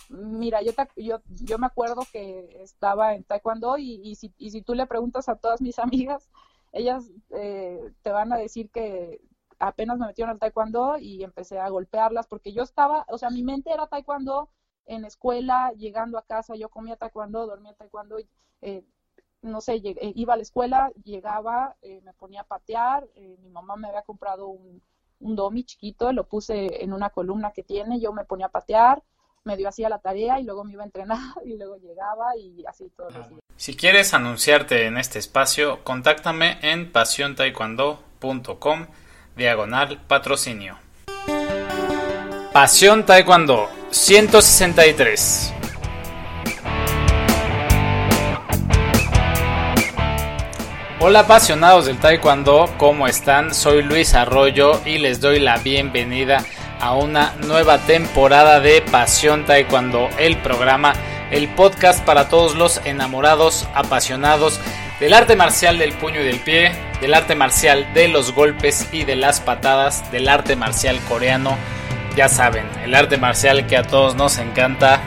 Mira, yo me acuerdo que estaba en taekwondo y si tú le preguntas a todas mis amigas, ellas te van a decir que apenas me metieron al taekwondo y empecé a golpearlas porque yo estaba, o sea, mi mente era taekwondo en escuela, llegando a casa, yo comía taekwondo, dormía taekwondo, no sé, iba a la escuela, llegaba, me ponía a patear, mi mamá me había comprado un domi chiquito, lo puse en una columna que tiene, yo me ponía a patear, medio hacía la tarea y luego me iba a entrenar y luego llegaba y así todos los días. Si quieres anunciarte en este espacio, contáctame en pasiontaekwondo.com/patrocinio. Pasión Taekwondo 163. Hola apasionados del Taekwondo, ¿cómo están? Soy Luis Arroyo y les doy la bienvenida a una nueva temporada de Pasión Taekwondo, el programa, el podcast para todos los enamorados, apasionados del arte marcial del puño y del pie, del arte marcial de los golpes y de las patadas, del arte marcial coreano, ya saben, el arte marcial que a todos nos encanta,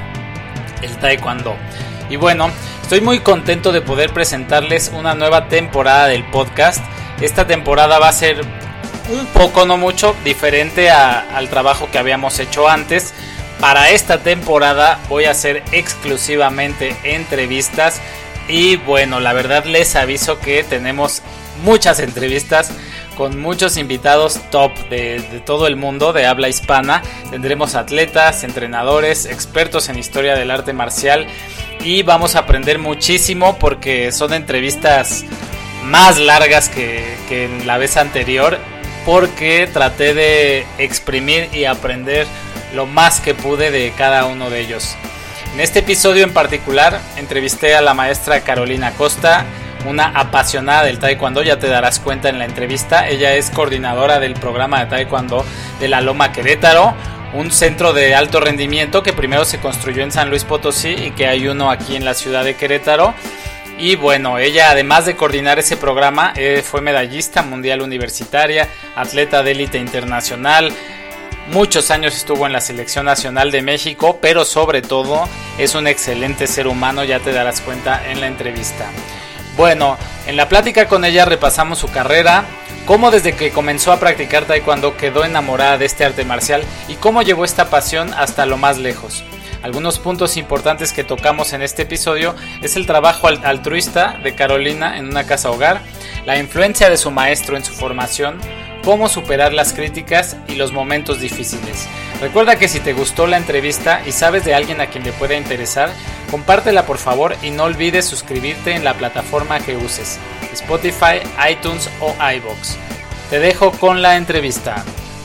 el Taekwondo. Y bueno, estoy muy contento de poder presentarles una nueva temporada del podcast. Esta temporada va a ser un poco, no mucho, diferente al trabajo que habíamos hecho antes. Para esta temporada voy a hacer exclusivamente entrevistas y bueno, la verdad les aviso que tenemos muchas entrevistas con muchos invitados top de todo el mundo de habla hispana. Tendremos atletas, entrenadores, expertos en historia del arte marcial y vamos a aprender muchísimo porque son entrevistas más largas que en la vez anterior, porque traté de exprimir y aprender lo más que pude de cada uno de ellos. En este episodio en particular entrevisté a la maestra Carolina Costa, una apasionada del Taekwondo, ya te darás cuenta en la entrevista. Ella es coordinadora del programa de Taekwondo de La Loma Querétaro, un centro de alto rendimiento que primero se construyó en San Luis Potosí y que hay uno aquí en la ciudad de Querétaro. Y bueno, ella además de coordinar ese programa fue medallista mundial universitaria, atleta de élite internacional, muchos años estuvo en la selección nacional de México, pero sobre todo es un excelente ser humano, ya te darás cuenta en la entrevista. Bueno, en la plática con ella repasamos su carrera, cómo desde que comenzó a practicar taekwondo quedó enamorada de este arte marcial y cómo llevó esta pasión hasta lo más lejos. Algunos puntos importantes que tocamos en este episodio es el trabajo altruista de Carolina en una casa hogar, la influencia de su maestro en su formación, cómo superar las críticas y los momentos difíciles. Recuerda que si te gustó la entrevista y sabes de alguien a quien le pueda interesar, compártela por favor y no olvides suscribirte en la plataforma que uses, Spotify, iTunes o iVoox. Te dejo con la entrevista.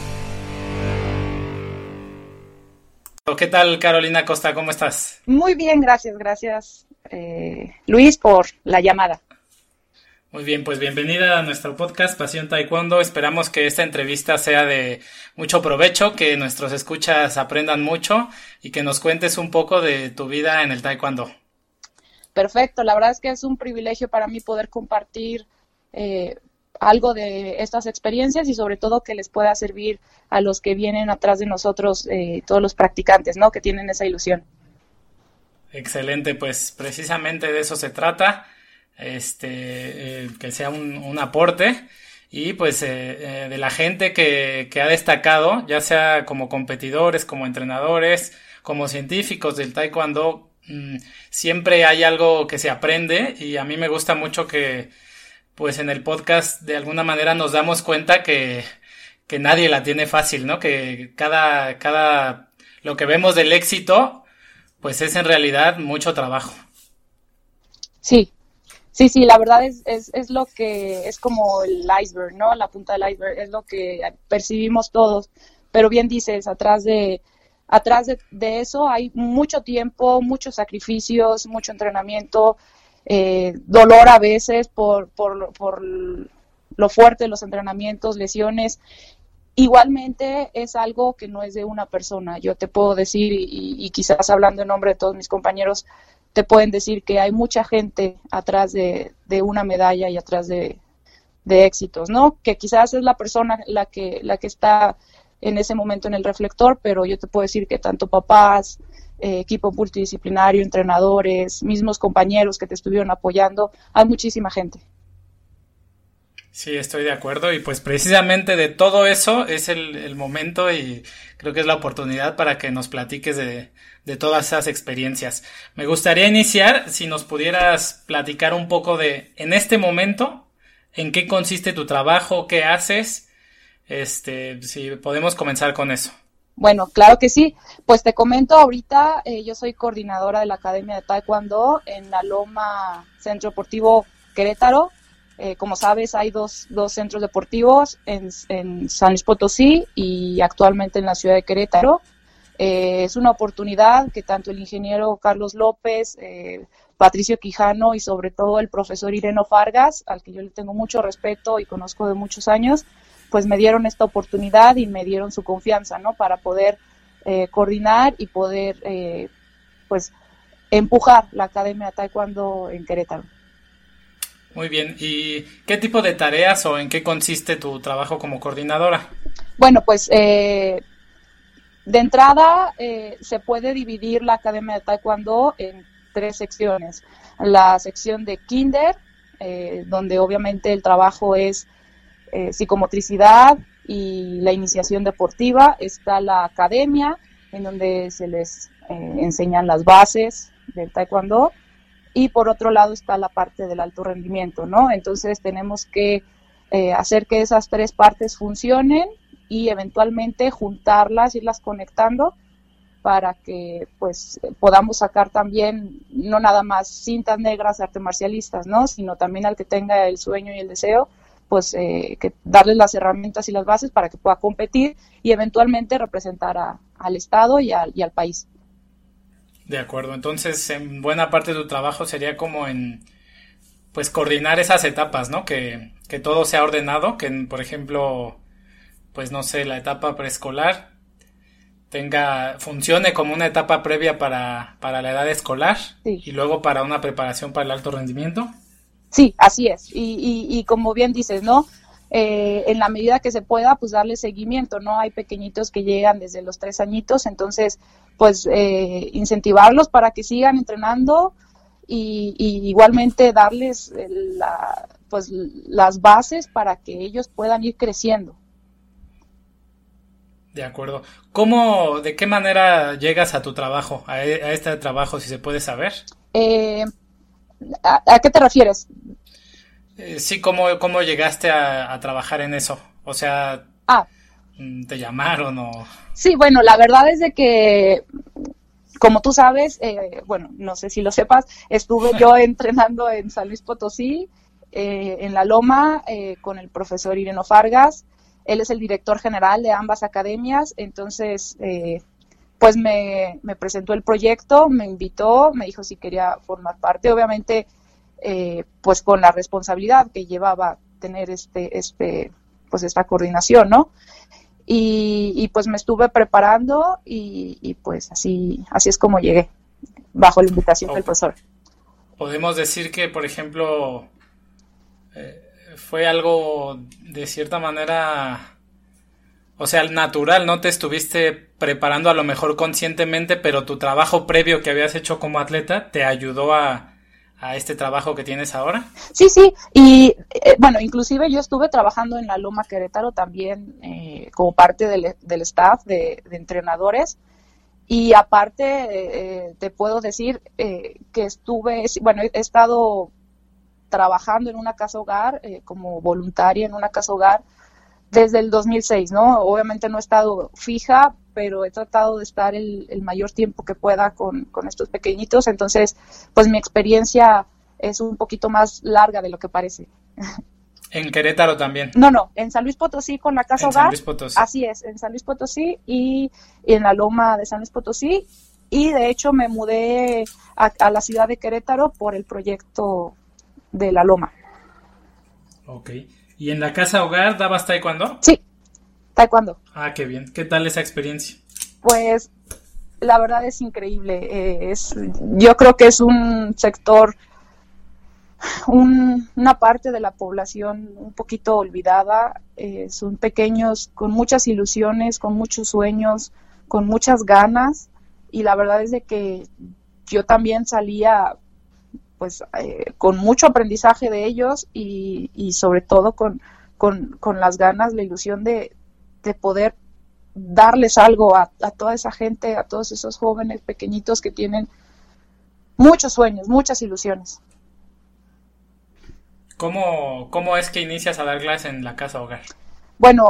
¿Qué tal, Carolina Costa? ¿Cómo estás? Muy bien, gracias Luis por la llamada. Muy bien, pues bienvenida a nuestro podcast Pasión Taekwondo. Esperamos que esta entrevista sea de mucho provecho, que nuestros escuchas aprendan mucho y que nos cuentes un poco de tu vida en el Taekwondo. Perfecto, la verdad es que es un privilegio para mí poder compartir algo de estas experiencias y sobre todo que les pueda servir a los que vienen atrás de nosotros, todos los practicantes, ¿no? Que tienen esa ilusión. Excelente, pues precisamente de eso se trata. Que sea un aporte y pues de la gente que ha destacado, ya sea como competidores, como entrenadores, como científicos del Taekwondo, siempre hay algo que se aprende y a mí me gusta mucho que pues en el podcast de alguna manera nos damos cuenta que nadie la tiene fácil, ¿no? Que cada lo que vemos del éxito pues es en realidad mucho trabajo. Sí, la verdad es lo que es como el iceberg, ¿no? La punta del iceberg es lo que percibimos todos, pero bien dices, atrás de eso hay mucho tiempo, muchos sacrificios, mucho entrenamiento, dolor a veces por lo fuerte de los entrenamientos, lesiones. Igualmente es algo que no es de una persona. Yo te puedo decir, y quizás hablando en nombre de todos mis compañeros, te pueden decir que hay mucha gente atrás de una medalla y atrás de éxitos, ¿no? Que quizás es la persona la que está en ese momento en el reflector, pero yo te puedo decir que tanto papás, equipo multidisciplinario, entrenadores, mismos compañeros que te estuvieron apoyando. Hay muchísima gente. Sí, estoy de acuerdo y pues precisamente de todo eso es el momento y creo que es la oportunidad para que nos platiques de todas esas experiencias. Me gustaría iniciar, si nos pudieras platicar un poco en este momento, en qué consiste tu trabajo, qué haces, si podemos comenzar con eso. Bueno, claro que sí. Pues te comento ahorita, yo soy coordinadora de la Academia de Taekwondo en la Loma Centro Deportivo Querétaro. Como sabes, hay dos centros deportivos en San Luis Potosí y actualmente en la ciudad de Querétaro. Es una oportunidad que tanto el ingeniero Carlos López, Patricio Quijano y sobre todo el profesor Ireno Fargas, al que yo le tengo mucho respeto y conozco de muchos años, pues me dieron esta oportunidad y me dieron su confianza, ¿no? Para poder coordinar y poder, pues, empujar la Academia de Taekwondo en Querétaro. Muy bien, ¿y qué tipo de tareas o en qué consiste tu trabajo como coordinadora? Bueno, pues de entrada se puede dividir la Academia de Taekwondo en 3 secciones. La sección de Kinder, donde obviamente el trabajo es psicomotricidad y la iniciación deportiva. Está la academia, en donde se les enseñan las bases del Taekwondo. Y por otro lado está la parte del alto rendimiento, ¿no? Entonces tenemos que hacer que esas 3 partes funcionen y eventualmente juntarlas, irlas conectando para que pues podamos sacar también no nada más cintas negras de artes marcialistas, ¿no? Sino también al que tenga el sueño y el deseo, pues que darles las herramientas y las bases para que pueda competir y eventualmente representar al Estado y al país. De acuerdo, entonces en buena parte de tu trabajo sería como pues coordinar esas etapas, ¿no? Que todo sea ordenado, que por ejemplo, pues no sé, la etapa preescolar funcione como una etapa previa para la edad escolar, sí, y luego para una preparación para el alto rendimiento. Sí, así es, y como bien dices, ¿no? En la medida que se pueda, pues darle seguimiento, ¿no? Hay pequeñitos que llegan desde los 3 añitos, entonces pues incentivarlos para que sigan entrenando y igualmente darles pues las bases para que ellos puedan ir creciendo. De acuerdo. ¿De qué manera llegas a tu trabajo, a este trabajo, si se puede saber? ¿A qué te refieres? Sí, ¿cómo llegaste a trabajar en eso? O sea, ¿te llamaron o...? Sí, bueno, la verdad es de que, como tú sabes, bueno, no sé si lo sepas, estuve yo entrenando en San Luis Potosí, en la Loma, con el profesor Ireno Fargas. Él es el director general de ambas academias, entonces, pues me presentó el proyecto, me invitó, me dijo si quería formar parte, obviamente, pues con la responsabilidad que llevaba tener pues esta coordinación, ¿no? Y pues me estuve preparando y pues así es como llegué, bajo la invitación del profesor. Podemos decir que, por ejemplo, fue algo de cierta manera, o sea, natural, no te estuviste preparando a lo mejor conscientemente, pero tu trabajo previo que habías hecho como atleta te ayudó a este trabajo que tienes ahora. Sí, y bueno, inclusive yo estuve trabajando en la Loma Querétaro también como parte del staff de entrenadores, y aparte te puedo decir que he estado trabajando en una casa hogar como voluntaria en una casa hogar desde el 2006, ¿no? Obviamente no he estado fija, pero he tratado de estar el mayor tiempo que pueda con estos pequeñitos, entonces pues mi experiencia es un poquito más larga de lo que parece. ¿En Querétaro también? No, en San Luis Potosí con la casa hogar. San Luis Potosí. Así es, en San Luis Potosí y en la Loma de San Luis Potosí, y de hecho me mudé a la ciudad de Querétaro por el proyecto de la Loma. Ok. ¿Y en la casa hogar dabas taekwondo? Sí, taekwondo. Ah, qué bien. ¿Qué tal esa experiencia? Pues la verdad es increíble. Yo creo que es un sector, una parte de la población un poquito olvidada. Son pequeños con muchas ilusiones, con muchos sueños, con muchas ganas, la verdad es de que yo también salía pues con mucho aprendizaje de ellos y sobre todo con las ganas, la ilusión de poder darles algo a toda esa gente, a todos esos jóvenes pequeñitos que tienen muchos sueños, muchas ilusiones. ¿Cómo es que inicias a dar clases en la casa hogar? Bueno,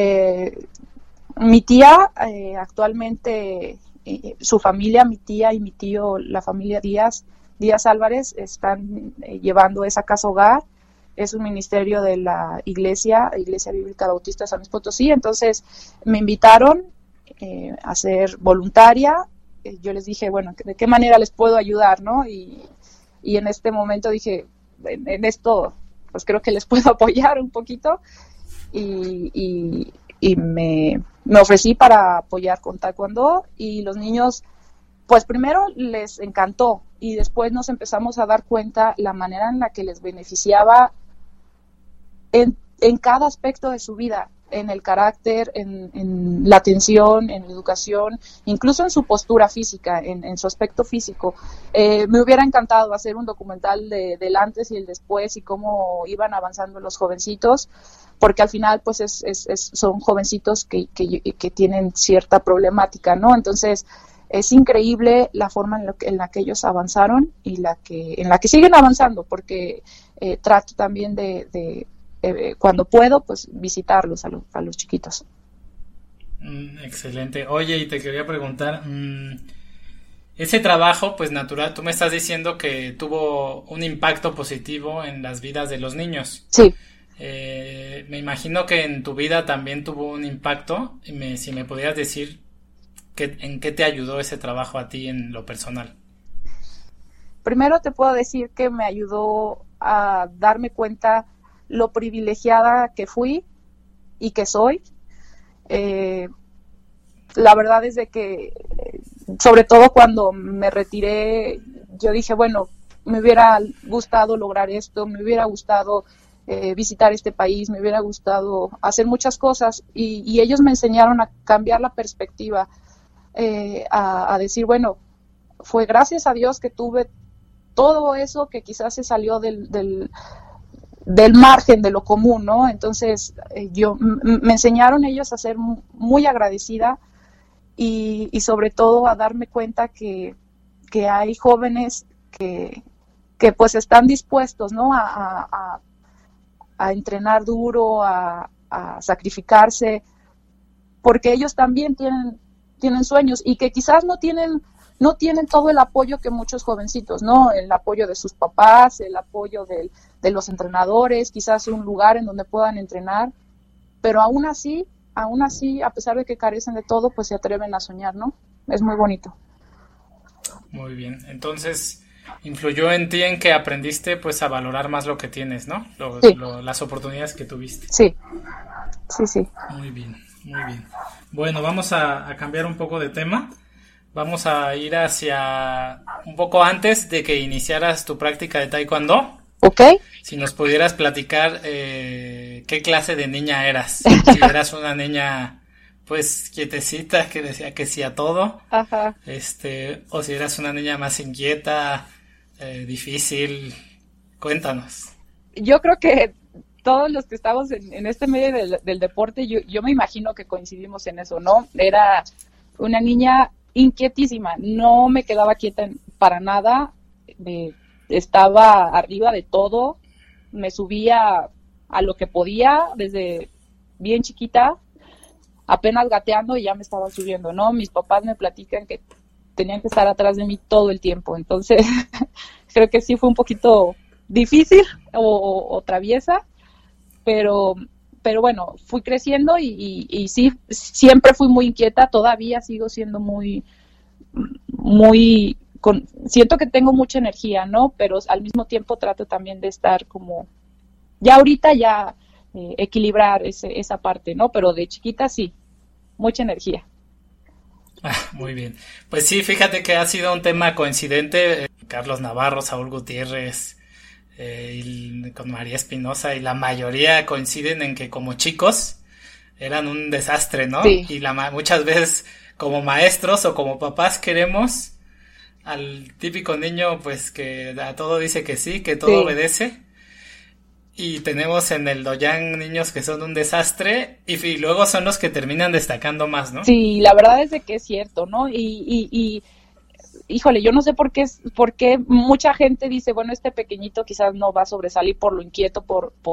mi tía actualmente, su familia, mi tía y mi tío, la familia Díaz Álvarez, están llevando esa casa hogar. Es un ministerio de la Iglesia Bíblica Bautista de San Luis Potosí. Entonces me invitaron a ser voluntaria. Yo les dije, bueno, ¿de qué manera les puedo ayudar, no? Y en este momento dije, en esto, pues creo que les puedo apoyar un poquito. Y me ofrecí para apoyar con taekwondo, y los niños, pues primero les encantó, y después nos empezamos a dar cuenta la manera en la que les beneficiaba en cada aspecto de su vida, en el carácter, en la atención, en la educación, incluso en su postura física, en su aspecto físico. Me hubiera encantado hacer un documental del antes y el después y cómo iban avanzando los jovencitos, porque al final pues son jovencitos que tienen cierta problemática, ¿no? Entonces es increíble la forma en la que ellos avanzaron y en la que siguen avanzando, porque trato también de cuando puedo, pues visitarlos a los chiquitos. Excelente. Oye, y te quería preguntar, ese trabajo, pues natural, tú me estás diciendo que tuvo un impacto positivo en las vidas de los niños. Sí. Me imagino que en tu vida también tuvo un impacto. Si me pudieras decir en qué te ayudó ese trabajo a ti en lo personal. Primero te puedo decir que me ayudó a darme cuenta lo privilegiada que fui y que soy. La verdad es de que, sobre todo cuando me retiré, yo dije, bueno, me hubiera gustado lograr esto, me hubiera gustado visitar este país, me hubiera gustado hacer muchas cosas, y ellos me enseñaron a cambiar la perspectiva, a decir, bueno, fue gracias a Dios que tuve todo eso que quizás se salió del margen de lo común, ¿no? Entonces me enseñaron ellos a ser muy agradecida, y sobre todo a darme cuenta que hay jóvenes que pues están dispuestos, ¿no? a entrenar duro, a sacrificarse, porque ellos también tienen sueños, y que quizás no tienen todo el apoyo que muchos jovencitos, ¿no? El apoyo de sus papás, el apoyo de los entrenadores, quizás un lugar en donde puedan entrenar, pero aún así, a pesar de que carecen de todo, pues se atreven a soñar, ¿no? Es muy bonito. Muy bien. Entonces, influyó en ti en que aprendiste pues a valorar más lo que tienes, ¿no? Sí. Las oportunidades que tuviste. Sí. Muy bien. Bueno, vamos a cambiar un poco de tema. Vamos a ir hacia un poco antes de que iniciaras tu práctica de taekwondo. Ok. Si nos pudieras platicar qué clase de niña eras. Si eras una niña pues quietecita, que decía que sí a todo. Ajá. O si eras una niña más inquieta, difícil. Cuéntanos. Yo creo que todos los que estamos en este medio del deporte, yo me imagino que coincidimos en eso, ¿no? Era una niña inquietísima, no me quedaba quieta para nada, estaba arriba de todo, me subía a lo que podía desde bien chiquita, apenas gateando, y ya me estaba subiendo, ¿no? Mis papás me platican que tenían que estar atrás de mí todo el tiempo, entonces creo que sí fue un poquito difícil o traviesa, pero bueno, fui creciendo y sí, siempre fui muy inquieta, todavía sigo siendo siento que tengo mucha energía, ¿no? Pero al mismo tiempo trato también de estar como, ya ahorita equilibrar esa parte, ¿no? Pero de chiquita sí, mucha energía. Muy bien. Pues sí, fíjate que ha sido un tema coincidente. Carlos Navarro, Saúl Gutiérrez, con María Espinosa, y la mayoría coinciden en que como chicos eran un desastre, ¿no? Sí. Y muchas veces como maestros o como papás queremos al típico niño pues que a todo dice que sí, que todo obedece. Y tenemos en el doyan niños que son un desastre y luego son los que terminan destacando más, ¿no? Sí, la verdad es de que es cierto, ¿no? Y híjole, yo no sé por qué mucha gente dice, bueno, este pequeñito quizás no va a sobresalir por lo inquieto,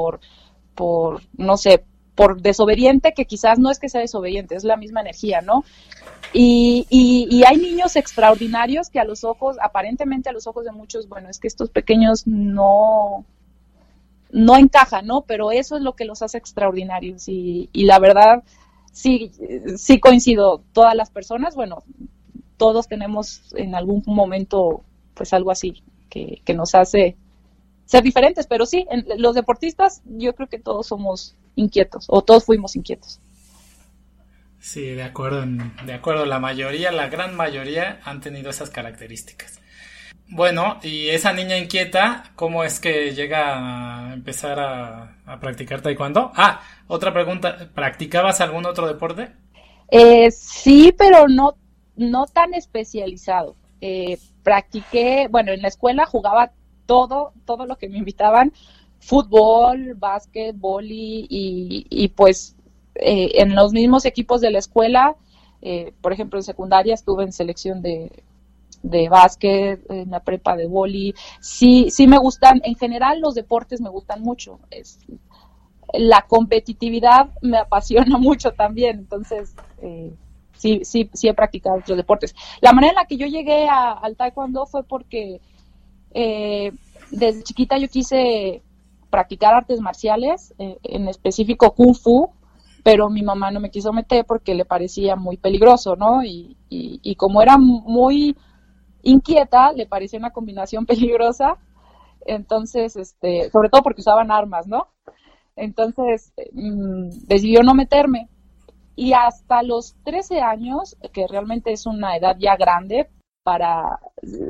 no sé, por desobediente, que quizás no es que sea desobediente, es la misma energía, ¿no? Y hay niños extraordinarios que aparentemente a los ojos de muchos, bueno, es que estos pequeños no encajan, ¿no? Pero eso es lo que los hace extraordinarios y la verdad, sí coincido, todas las personas, bueno, todos tenemos en algún momento pues algo así que nos hace ser diferentes, pero sí, los deportistas yo creo que todos somos inquietos o todos fuimos inquietos. Sí, de acuerdo, la gran mayoría han tenido esas características. Bueno, y esa niña inquieta, ¿cómo es que llega a empezar a practicar taekwondo? Otra pregunta, ¿practicabas algún otro deporte? Sí, pero no tan especializado. Practiqué, bueno, en la escuela jugaba todo lo que me invitaban, fútbol, básquet, vóley y pues en los mismos equipos de la escuela, por ejemplo en secundaria estuve en selección de básquet, en la prepa de vóley. Sí me gustan, en general los deportes me gustan mucho. La competitividad me apasiona mucho también, entonces sí he practicado otros deportes. La manera en la que yo llegué al taekwondo fue porque desde chiquita yo quise practicar artes marciales, en específico kung fu, pero mi mamá no me quiso meter porque le parecía muy peligroso, ¿no? Y como era muy inquieta, le parecía una combinación peligrosa, entonces, sobre todo porque usaban armas, ¿no? Entonces, decidió no meterme. Y hasta los 13 años, que realmente es una edad ya grande para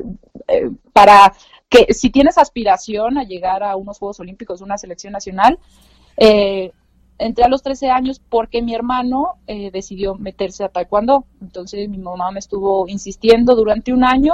que si tienes aspiración a llegar a unos Juegos Olímpicos, una selección nacional, entré a los 13 años porque mi hermano decidió meterse a taekwondo. Entonces mi mamá me estuvo insistiendo durante un año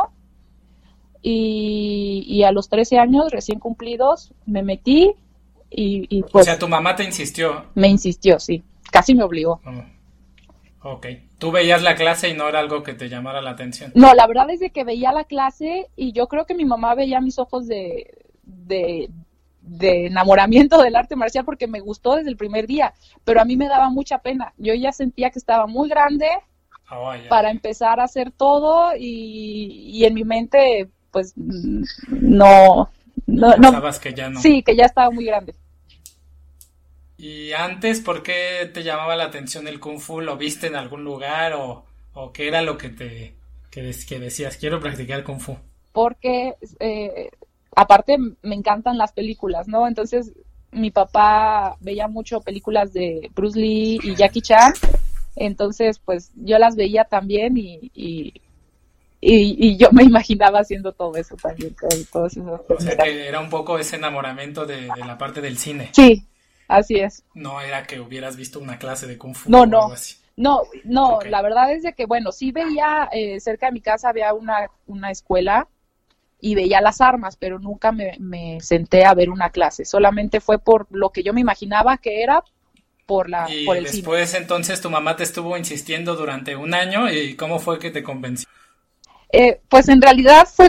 y a los 13 años recién cumplidos me metí y pues... O sea, tu mamá te insistió. Me insistió, sí. Casi me obligó. Ok. ¿Tú veías la clase y no era algo que te llamara la atención? No, la verdad es de que veía la clase y yo creo que mi mamá veía mis ojos de enamoramiento del arte marcial porque me gustó desde el primer día, pero a mí me daba mucha pena. Yo ya sentía que estaba muy grande para empezar a hacer todo y en mi mente pues no pensabas que ya no. Sí, que ya estaba muy grande. ¿Y antes por qué te llamaba la atención el Kung Fu? ¿Lo viste en algún lugar o qué era lo que que decías, quiero practicar Kung Fu? Porque aparte me encantan las películas, ¿no? Entonces mi papá veía mucho películas de Bruce Lee y Jackie Chan, entonces pues yo las veía también y yo me imaginaba haciendo todo eso también. Todo eso. O sea que era un poco ese enamoramiento de la parte del cine. Sí. Así es. No era que hubieras visto una clase de Kung Fu o algo así. No, Okay. La verdad es de que, bueno, sí veía, cerca de mi casa había una escuela y veía las armas, pero nunca me senté a ver una clase, solamente fue por lo que yo me imaginaba que era por el cine. Y después entonces tu mamá te estuvo insistiendo durante un año, ¿y cómo fue que te convenció? Pues en realidad fue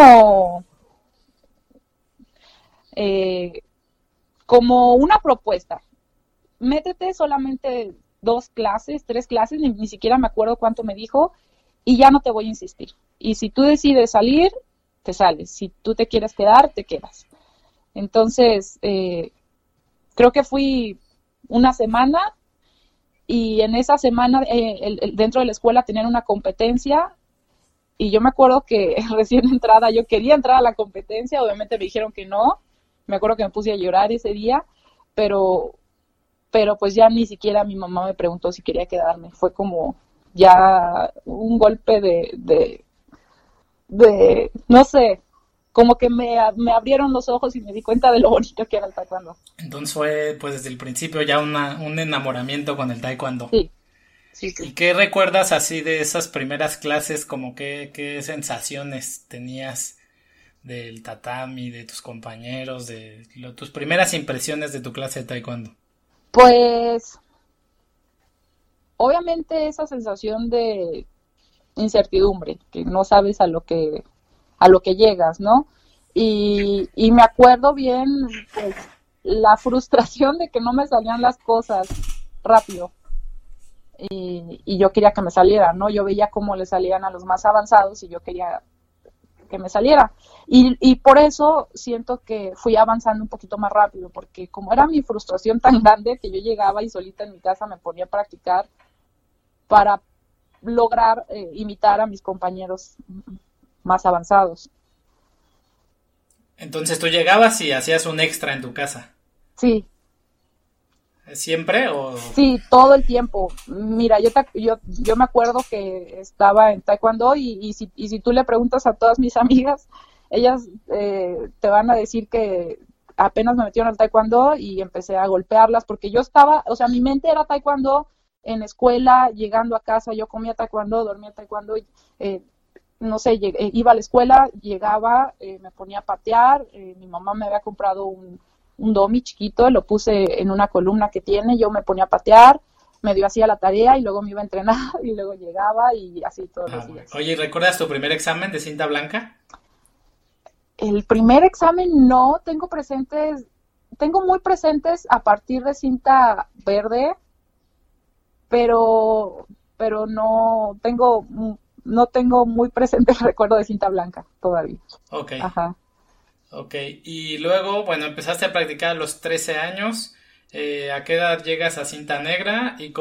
como una propuesta. Métete solamente 2 clases, 3 clases, ni siquiera me acuerdo cuánto me dijo, y ya no te voy a insistir. Y si tú decides salir, te sales. Si tú te quieres quedar, te quedas. Entonces, creo que fui una semana, y en esa semana, dentro de la escuela tenían una competencia, y yo me acuerdo que recién entrada, yo quería entrar a la competencia, obviamente me dijeron que no. Me acuerdo que me puse a llorar ese día, pero pues ya ni siquiera mi mamá me preguntó si quería quedarme. Fue como ya un golpe de no sé, como que me abrieron los ojos y me di cuenta de lo bonito que era el taekwondo. Entonces fue pues desde el principio ya un enamoramiento con el taekwondo. sí, sí. ¿Y qué recuerdas así de esas primeras clases? Como qué sensaciones tenías del tatami, de tus compañeros, tus primeras impresiones de tu clase de taekwondo? Pues obviamente esa sensación de incertidumbre, que no sabes a lo que llegas, ¿no? Y me acuerdo bien, pues, la frustración de que no me salían las cosas rápido. Y yo quería que me saliera, ¿no? Yo veía cómo le salían a los más avanzados y yo quería que me saliera. Y por eso siento que fui avanzando un poquito más rápido, porque como era mi frustración tan grande que yo llegaba y solita en mi casa me ponía a practicar para lograr imitar a mis compañeros más avanzados. Entonces tú llegabas y hacías un extra en tu casa. Sí, ¿Siempre o...? sí, todo el tiempo. Mira, yo me acuerdo que estaba en taekwondo y si tú le preguntas a todas mis amigas, ellas te van a decir que apenas me metieron al taekwondo y empecé a golpearlas porque yo estaba, o sea, mi mente era taekwondo en escuela, llegando a casa, yo comía taekwondo, dormía taekwondo, no sé, iba a la escuela, llegaba, me ponía a patear, mi mamá me había comprado un domi chiquito, lo puse en una columna que tiene, yo me ponía a patear, medio hacía la tarea y luego me iba a entrenar y luego llegaba y así todos los días. Oye, ¿recuerdas tu primer examen de cinta blanca? El primer examen no, tengo muy presentes a partir de cinta verde, pero, pero no tengo muy presente el recuerdo de cinta blanca todavía. Ok. Ajá. Ok, y luego, bueno, empezaste a practicar a los 13 años. ¿A qué edad llegas a cinta negra y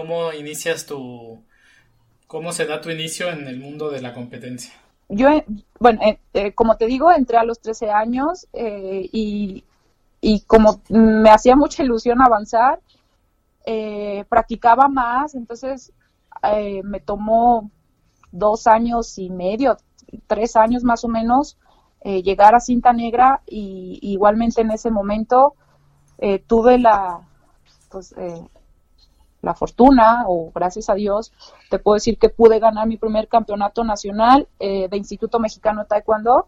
cómo se da tu inicio en el mundo de la competencia? Yo, bueno, como te digo, entré a los 13 años y como me hacía mucha ilusión avanzar, practicaba más, entonces me tomó 2 años y medio, 3 años más o menos, llegar a cinta negra y igualmente en ese momento tuve pues, la fortuna, o gracias a Dios, te puedo decir que pude ganar mi primer campeonato nacional de Instituto Mexicano de Taekwondo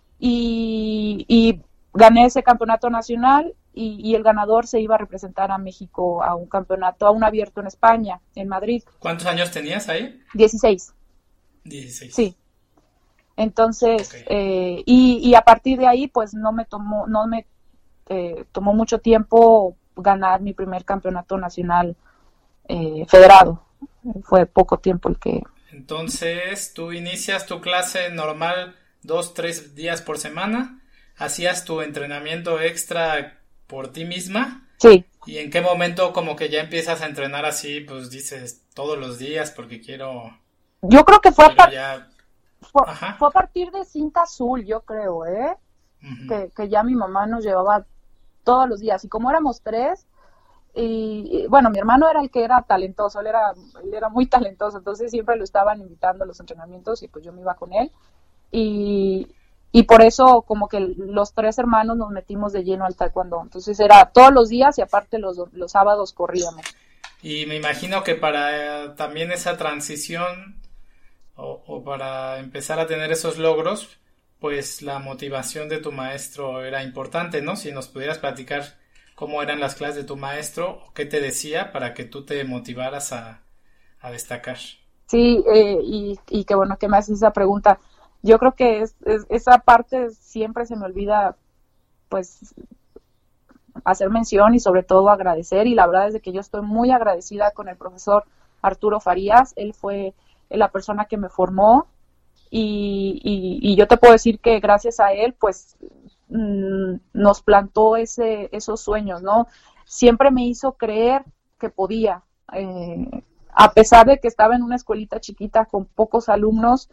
y gané ese campeonato nacional y el ganador se iba a representar a México a un campeonato, a un abierto en España, en Madrid. ¿Cuántos años tenías ahí? 16. 16. Sí. Entonces, Okay. y a partir de ahí, pues no me tomó mucho tiempo ganar mi primer campeonato nacional federado. Fue poco tiempo el que... Entonces, tú inicias tu clase normal 2, 3 días por semana, hacías tu entrenamiento extra por ti misma. Sí. ¿Y en qué momento como que ya empiezas a entrenar así, pues dices todos los días porque Yo creo que ya... fue a partir de cinta azul, yo creo, Uh-huh. que ya mi mamá nos llevaba todos los días. Y como éramos tres, y bueno, mi hermano era el que era talentoso, él era muy talentoso, entonces siempre lo estaban invitando a los entrenamientos y pues yo me iba con él. Y por eso como que los tres hermanos nos metimos de lleno al taekwondo. Entonces era todos los días y aparte los sábados corríamos. Y me imagino que para también esa transición o para empezar a tener esos logros, pues la motivación de tu maestro era importante, ¿no? Si nos pudieras platicar cómo eran las clases de tu maestro o qué te decía para que tú te motivaras a destacar. Sí, y qué bueno que me haces esa pregunta. Yo creo que esa parte siempre se me olvida, pues, hacer mención y sobre todo agradecer. Y la verdad es de que yo estoy muy agradecida con el profesor Arturo Farías. Él fue la persona que me formó y yo te puedo decir que gracias a él, pues, nos plantó esos sueños, ¿no? Siempre me hizo creer que podía. A pesar de que estaba en una escuelita chiquita con pocos alumnos,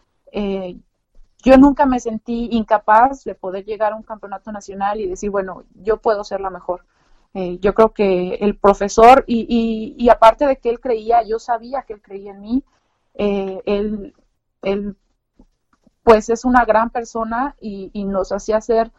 yo nunca me sentí incapaz de poder llegar a un campeonato nacional y decir, bueno, yo puedo ser la mejor. Yo creo que el profesor, y aparte de que él creía, yo sabía que él creía en mí, él pues es una gran persona y nos hacía ser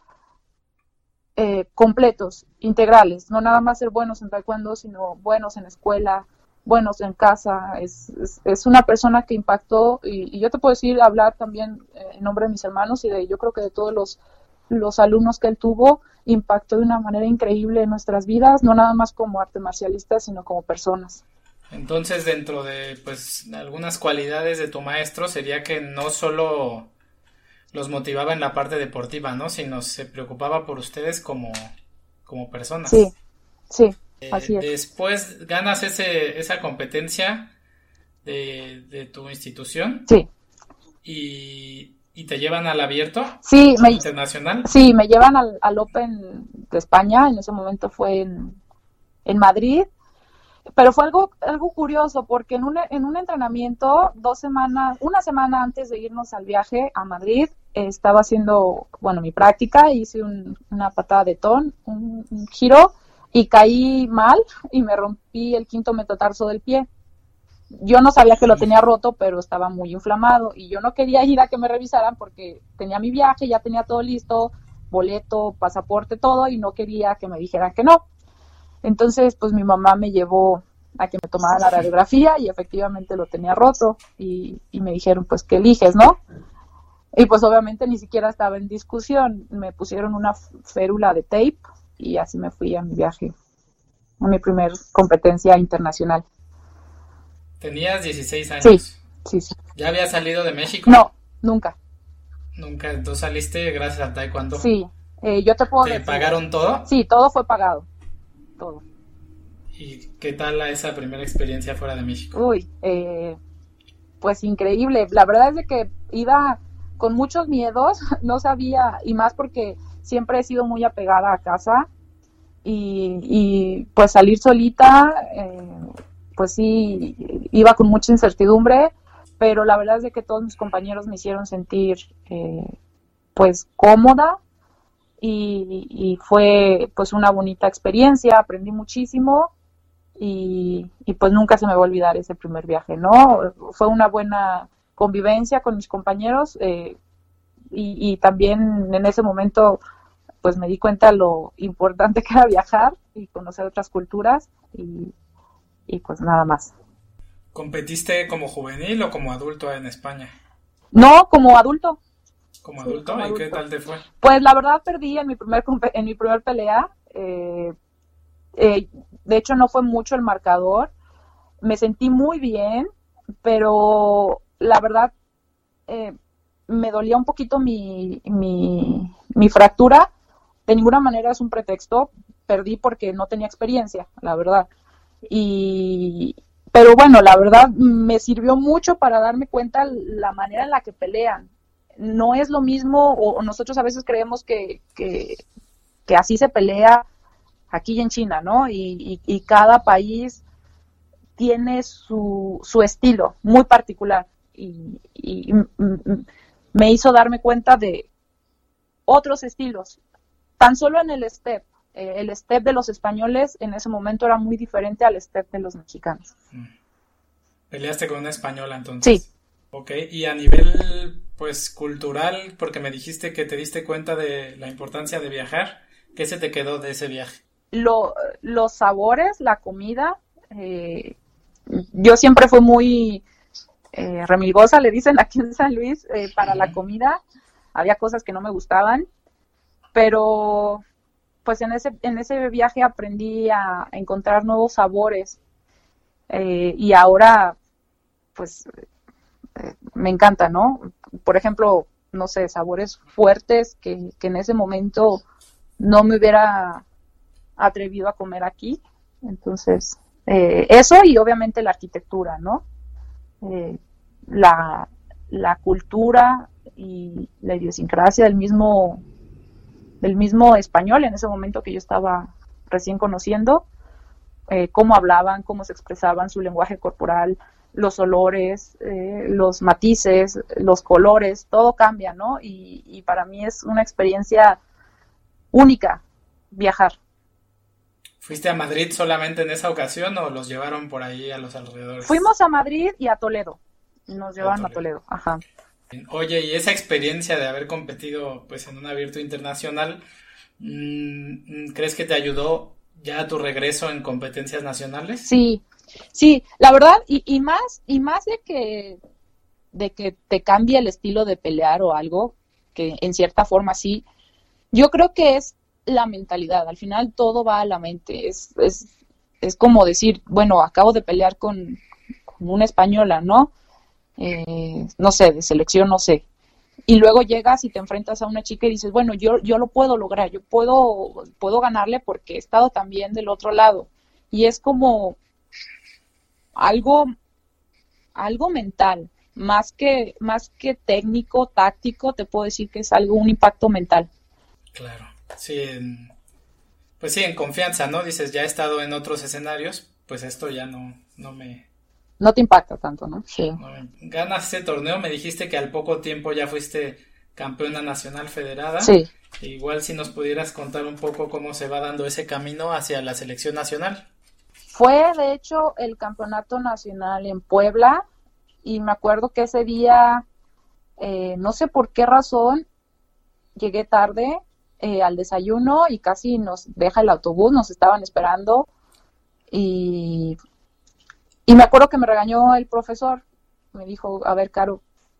completos, integrales, no nada más ser buenos en taekwondo, sino buenos en escuela, buenos en casa, es una persona que impactó, y yo te puedo decir, hablar también en nombre de mis hermanos y yo creo que de todos los alumnos que él tuvo, impactó de una manera increíble en nuestras vidas, no nada más como arte marcialista, sino como personas. Entonces, dentro de pues algunas cualidades de tu maestro sería que no solo los motivaba en la parte deportiva, ¿no? Sino se preocupaba por ustedes como personas. Sí, sí, así es. Después ganas esa competencia de tu institución. Sí. Y te llevan al abierto sí, internacional. Sí, me llevan al Open de España, en ese momento fue en Madrid. Pero fue algo curioso, porque en un entrenamiento, una semana antes de irnos al viaje a Madrid, estaba haciendo, mi práctica, hice una patada de ton, un giro, y caí mal y me rompí el quinto metatarso del pie. Yo no sabía que lo tenía roto, pero estaba muy inflamado, y yo no quería ir a que me revisaran porque tenía mi viaje, ya tenía todo listo, boleto, pasaporte, todo, y no quería que me dijeran que no. Entonces, pues mi mamá me llevó a que me tomara la radiografía y efectivamente lo tenía roto y me dijeron, pues, ¿qué eliges, no? Y pues obviamente ni siquiera estaba en discusión, me pusieron una férula de tape y así me fui a mi viaje, a mi primer competencia internacional. ¿Tenías 16 años? Sí. ¿Ya habías salido de México? No, nunca. Nunca, entonces saliste gracias al taekwondo. Sí, yo te puedo ¿Te decir, pagaron todo? Sí, todo fue pagado, todo. ¿Y qué tal esa primera experiencia fuera de México? Uy, pues increíble. La verdad es de que iba con muchos miedos, no sabía, y más porque siempre he sido muy apegada a casa, y pues salir solita, pues sí, iba con mucha incertidumbre, pero la verdad es de que todos mis compañeros me hicieron sentir pues cómoda, y fue pues una bonita experiencia, aprendí muchísimo. Y pues nunca se me va a olvidar ese primer viaje, ¿no? Fue una buena convivencia con mis compañeros, y también en ese momento pues me di cuenta lo importante que era viajar y conocer otras culturas, y pues nada más. ¿Competiste como juvenil o como adulto en España? No, como adulto. ¿Como adulto? ¿Y qué tal te fue? Pues la verdad perdí en mi primer pelea. De hecho no fue mucho el marcador, me sentí muy bien, pero la verdad me dolía un poquito mi fractura. De ninguna manera es un pretexto, perdí porque no tenía experiencia, la verdad. Pero bueno, la verdad me sirvió mucho para darme cuenta la manera en la que pelean. No es lo mismo, o nosotros a veces creemos que así se pelea aquí en China, ¿no? Y cada país tiene su estilo muy particular, y me hizo darme cuenta de otros estilos. Tan solo en el step de los españoles en ese momento era muy diferente al step de los mexicanos. ¿Peleaste con una española entonces? Sí. Ok, y a nivel pues cultural, porque me dijiste que te diste cuenta de la importancia de viajar, ¿qué se te quedó de ese viaje? Los sabores, la comida. Yo siempre fui muy remilgosa, le dicen aquí en San Luis, para la comida. Había cosas que no me gustaban, pero pues en ese viaje aprendí a encontrar nuevos sabores, y ahora pues me encanta, ¿no? Por ejemplo, no sé, sabores fuertes que en ese momento no me hubiera atrevido a comer aquí. Entonces, eso, y obviamente la arquitectura, ¿no? La cultura y la idiosincrasia del mismo español en ese momento que yo estaba recién conociendo, cómo hablaban, cómo se expresaban, su lenguaje corporal, los olores, los matices, los colores, todo cambia, ¿no? Y para mí es una experiencia única viajar. ¿Fuiste a Madrid solamente en esa ocasión o los llevaron por ahí a los alrededores? Fuimos a Madrid y a Toledo. Nos llevaron a Toledo. Ajá. Oye, y esa experiencia de haber competido pues en un abierto internacional, ¿crees que te ayudó ya a tu regreso en competencias nacionales? Sí, Sí, la verdad, y más de que te cambie el estilo de pelear o algo, que en cierta forma sí, yo creo que es la mentalidad. Al final todo va a la mente. Es como decir, bueno, acabo de pelear con una española, ¿no? No sé, de selección, no sé. Y luego llegas y te enfrentas a una chica y dices, bueno, yo lo puedo lograr, puedo ganarle porque he estado también del otro lado. Y es como algo, algo mental, más que técnico, táctico, te puedo decir que es algo, un impacto mental. Claro, sí, pues sí, en confianza, ¿no? Dices, ya he estado en otros escenarios, pues esto ya no me... No te impacta tanto, ¿no? Sí. Ganas ese torneo, me dijiste que al poco tiempo ya fuiste campeona nacional federada. Sí. Igual si nos pudieras contar un poco cómo se va dando ese camino hacia la selección nacional. Fue, de hecho, el campeonato nacional en Puebla y me acuerdo que ese día, no sé por qué razón, llegué tarde al desayuno y casi nos deja el autobús, nos estaban esperando y me acuerdo que me regañó el profesor, me dijo, a ver, Caro,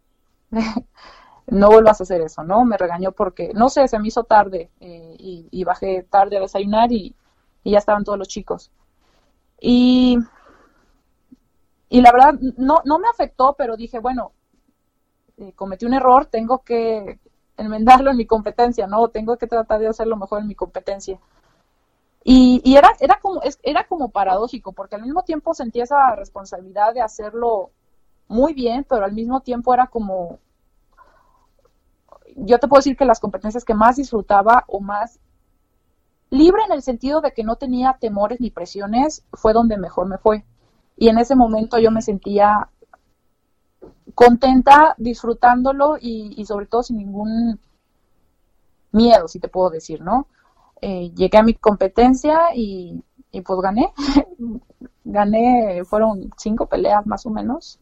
no vuelvas a hacer eso, ¿no? Me regañó porque, no sé, se me hizo tarde y bajé tarde a desayunar y ya estaban todos los chicos. Y la verdad, no me afectó, pero dije, bueno, cometí un error, tengo que enmendarlo en mi competencia, ¿no? Tengo que tratar de hacerlo mejor en mi competencia. Y era como paradójico, porque al mismo tiempo sentía esa responsabilidad de hacerlo muy bien, pero al mismo tiempo era como, yo te puedo decir que las competencias que más disfrutaba o más libre en el sentido de que no tenía temores ni presiones, fue donde mejor me fue. Y en ese momento yo me sentía contenta, disfrutándolo y sobre todo sin ningún miedo, si te puedo decir, ¿no? Llegué a mi competencia y pues gané. Gané, fueron 5 peleas más o menos.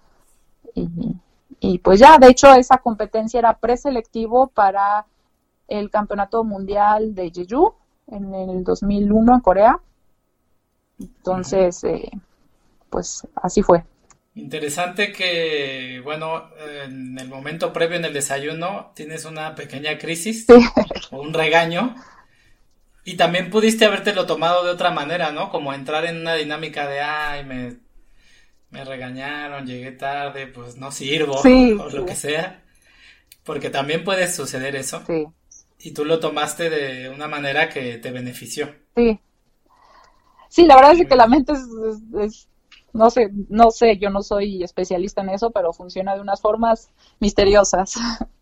Y pues ya, de hecho, esa competencia era preselectivo para el Campeonato Mundial de Jeju en el 2001 en Corea. Entonces, pues así fue. Interesante que, bueno, en el momento previo en el desayuno tienes una pequeña crisis Sí. o un regaño y también pudiste habértelo tomado de otra manera, ¿no? Como entrar en una dinámica de, ay, me regañaron, llegué tarde, pues no sirvo, Sí, o lo que sea, porque también puede suceder eso. Sí. Y tú lo tomaste de una manera que te benefició. Sí. Sí, la verdad es que la mente no sé, yo no soy especialista en eso, pero funciona de unas formas misteriosas.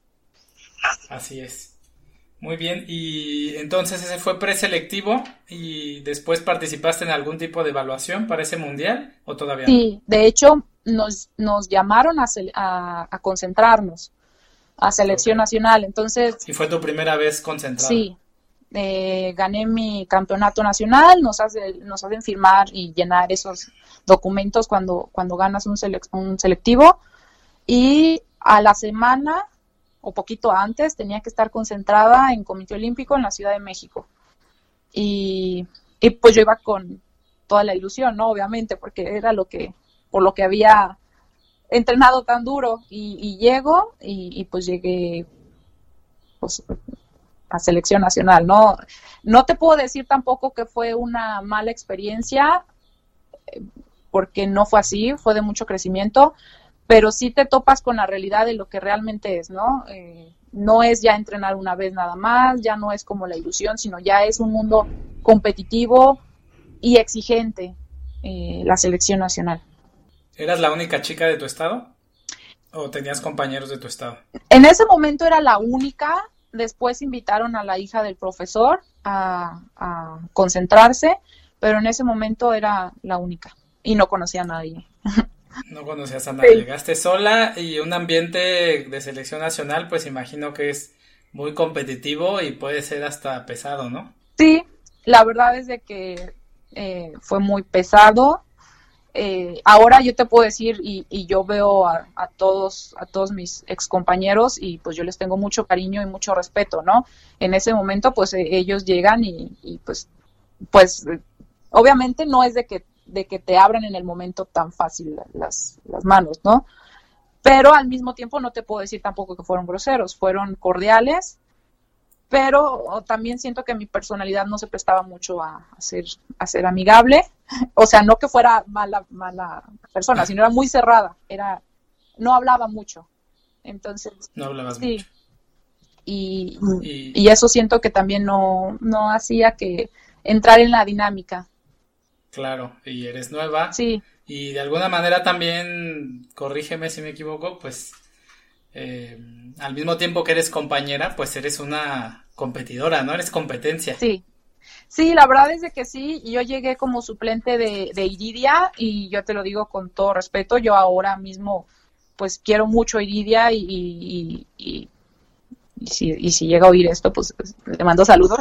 Así es. Muy bien, y entonces ese fue preselectivo y después participaste en algún tipo de evaluación para ese mundial o todavía no? Sí, de hecho nos llamaron a concentrarnos a selección Ok. nacional, entonces Y fue tu primera vez concentrada. sí, gané mi campeonato nacional, nos hacen firmar y llenar esos documentos cuando ganas un selectivo y a la semana o poquito antes tenía que estar concentrada en Comité Olímpico en la Ciudad de México y pues yo iba con toda la ilusión, ¿no? Obviamente, porque era por lo que había entrenado tan duro y llego y pues llegué pues a selección nacional, ¿no? No te puedo decir tampoco que fue una mala experiencia, porque no fue así, fue de mucho crecimiento, pero sí te topas con la realidad de lo que realmente es, ¿no? No es ya entrenar una vez nada más, ya no es como la ilusión, sino ya es un mundo competitivo y exigente, la selección nacional. ¿Eras la única chica de tu estado? ¿O tenías compañeros de tu estado? En ese momento era la única, después invitaron a la hija del profesor a concentrarse, pero en ese momento era la única y no conocía a nadie. No conocías a nadie, Sí. llegaste sola y un ambiente de selección nacional, pues imagino que es muy competitivo y puede ser hasta pesado, ¿no? Sí, la verdad es de que fue muy pesado. Ahora yo te puedo decir y yo veo a todos mis excompañeros y pues yo les tengo mucho cariño y mucho respeto, ¿no? En ese momento pues ellos llegan y pues obviamente no es de que de que te abran en el momento tan fácil las manos, ¿no? Pero al mismo tiempo no te puedo decir tampoco que fueron groseros, fueron cordiales, pero también siento que mi personalidad no se prestaba mucho a ser amigable. O sea, no que fuera mala persona, sino era muy cerrada, no hablaba mucho. Entonces, No hablabas sí. mucho. Y eso siento que también no hacía que entrar en la dinámica. Claro, y eres nueva. Sí, Y de alguna manera también, corrígeme si me equivoco, pues al mismo tiempo que eres compañera, pues eres una competidora, ¿no? Eres competencia. sí. Sí, la verdad es de que sí. Yo llegué como suplente de Iridia y yo te lo digo con todo respeto. Yo ahora mismo pues quiero mucho Iridia y si llega a oír esto, pues le mando saludos.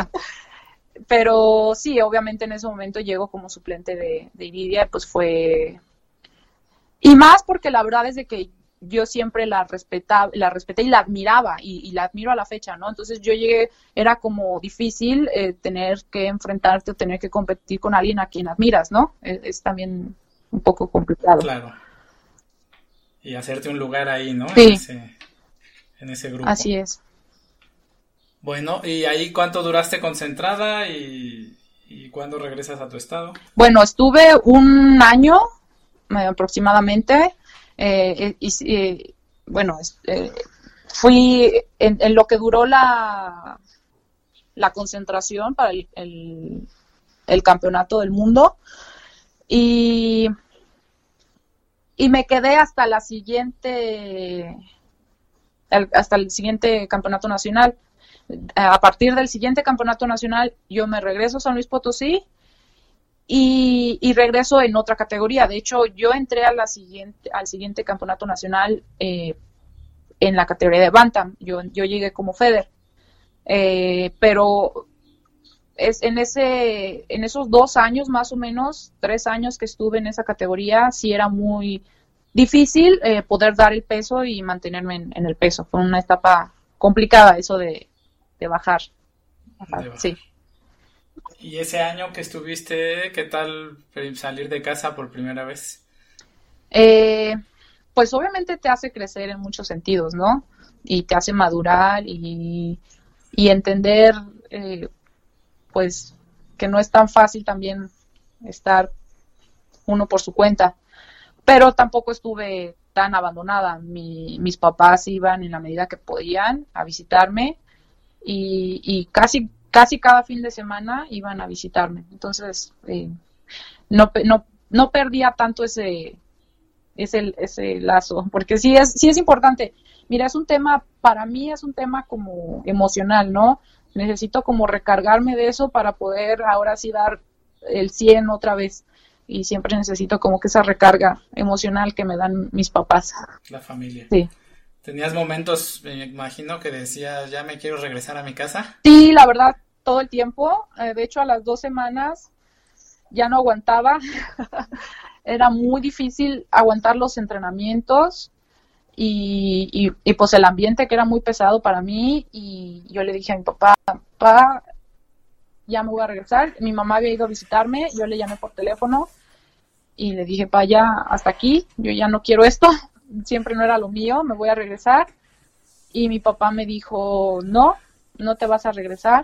Pero sí, obviamente en ese momento llego como suplente de Iridia, pues fue... Y más porque la verdad es de que yo siempre la respeté y la admiraba y la admiro a la fecha, ¿no? Entonces yo llegué, era como difícil tener que enfrentarte o tener que competir con alguien a quien admiras, ¿no? Es también un poco complicado. Claro. Y hacerte un lugar ahí, ¿no? Sí. En ese grupo. Así es. Bueno, ¿y ahí cuánto duraste concentrada y cuándo regresas a tu estado? Bueno, estuve un año aproximadamente. Fui en lo que duró la concentración para el campeonato del mundo y me quedé hasta el siguiente campeonato nacional. A partir del siguiente campeonato nacional yo me regreso a San Luis Potosí y regreso en otra categoría. De hecho, yo entré al siguiente campeonato nacional en la categoría de Bantam. Yo llegué como Feder. Pero en esos 2 años, más o menos, 3 años que estuve en esa categoría, sí era muy difícil poder dar el peso y mantenerme en el peso. Fue una etapa complicada eso de bajar. Sí. ¿Y ese año que estuviste, qué tal salir de casa por primera vez? Pues obviamente te hace crecer en muchos sentidos, ¿no? Y te hace madurar y entender, pues, que no es tan fácil también estar uno por su cuenta. Pero tampoco estuve tan abandonada. Mis papás iban en la medida que podían a visitarme y casi cada fin de semana iban a visitarme. Entonces, no perdía tanto ese lazo, porque sí es importante. Mira, para mí es un tema como emocional, ¿no? Necesito como recargarme de eso para poder ahora sí dar el 100 otra vez. Y siempre necesito como que esa recarga emocional que me dan mis papás. La familia. Sí. ¿Tenías momentos, me imagino, que decías, ya me quiero regresar a mi casa? Sí, la verdad, todo el tiempo. De hecho, a las 2 semanas ya no aguantaba. Era muy difícil aguantar los entrenamientos y pues el ambiente que era muy pesado para mí. Y yo le dije a mi papá, ya me voy a regresar. Mi mamá había ido a visitarme, yo le llamé por teléfono y le dije, pa, ya hasta aquí, yo ya no quiero esto, siempre no era lo mío, me voy a regresar. Y mi papá me dijo, no te vas a regresar,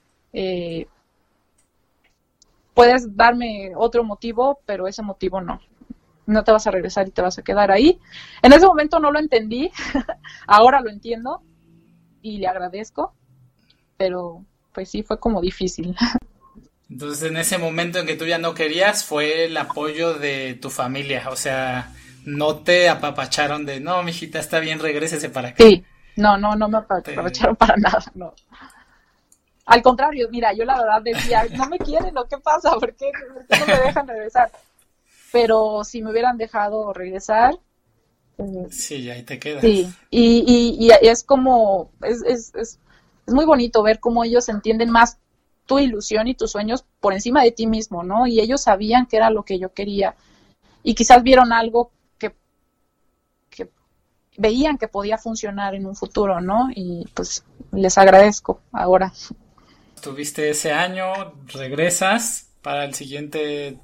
puedes darme otro motivo, pero ese motivo no te vas a regresar y te vas a quedar ahí. En ese momento no lo entendí, ahora lo entiendo y le agradezco, pero pues sí fue como difícil. Entonces, en ese momento en que tú ya no querías, fue el apoyo de tu familia, o sea, no te apapacharon de, no, mijita, está bien, regrésese para acá. Sí, no me apapacharon para nada, no. Al contrario, mira, yo la verdad decía, no me quieren, ¿o qué pasa? ¿Por qué no me dejan regresar? Pero si me hubieran dejado regresar... sí, ahí te quedas. Sí, y es como, es muy bonito ver cómo ellos entienden más tu ilusión y tus sueños por encima de ti mismo, ¿no? Y ellos sabían que era lo que yo quería. Y quizás vieron algo que veían que podía funcionar en un futuro, ¿no? Y pues les agradezco ahora. Tuviste ese año, regresas para el siguiente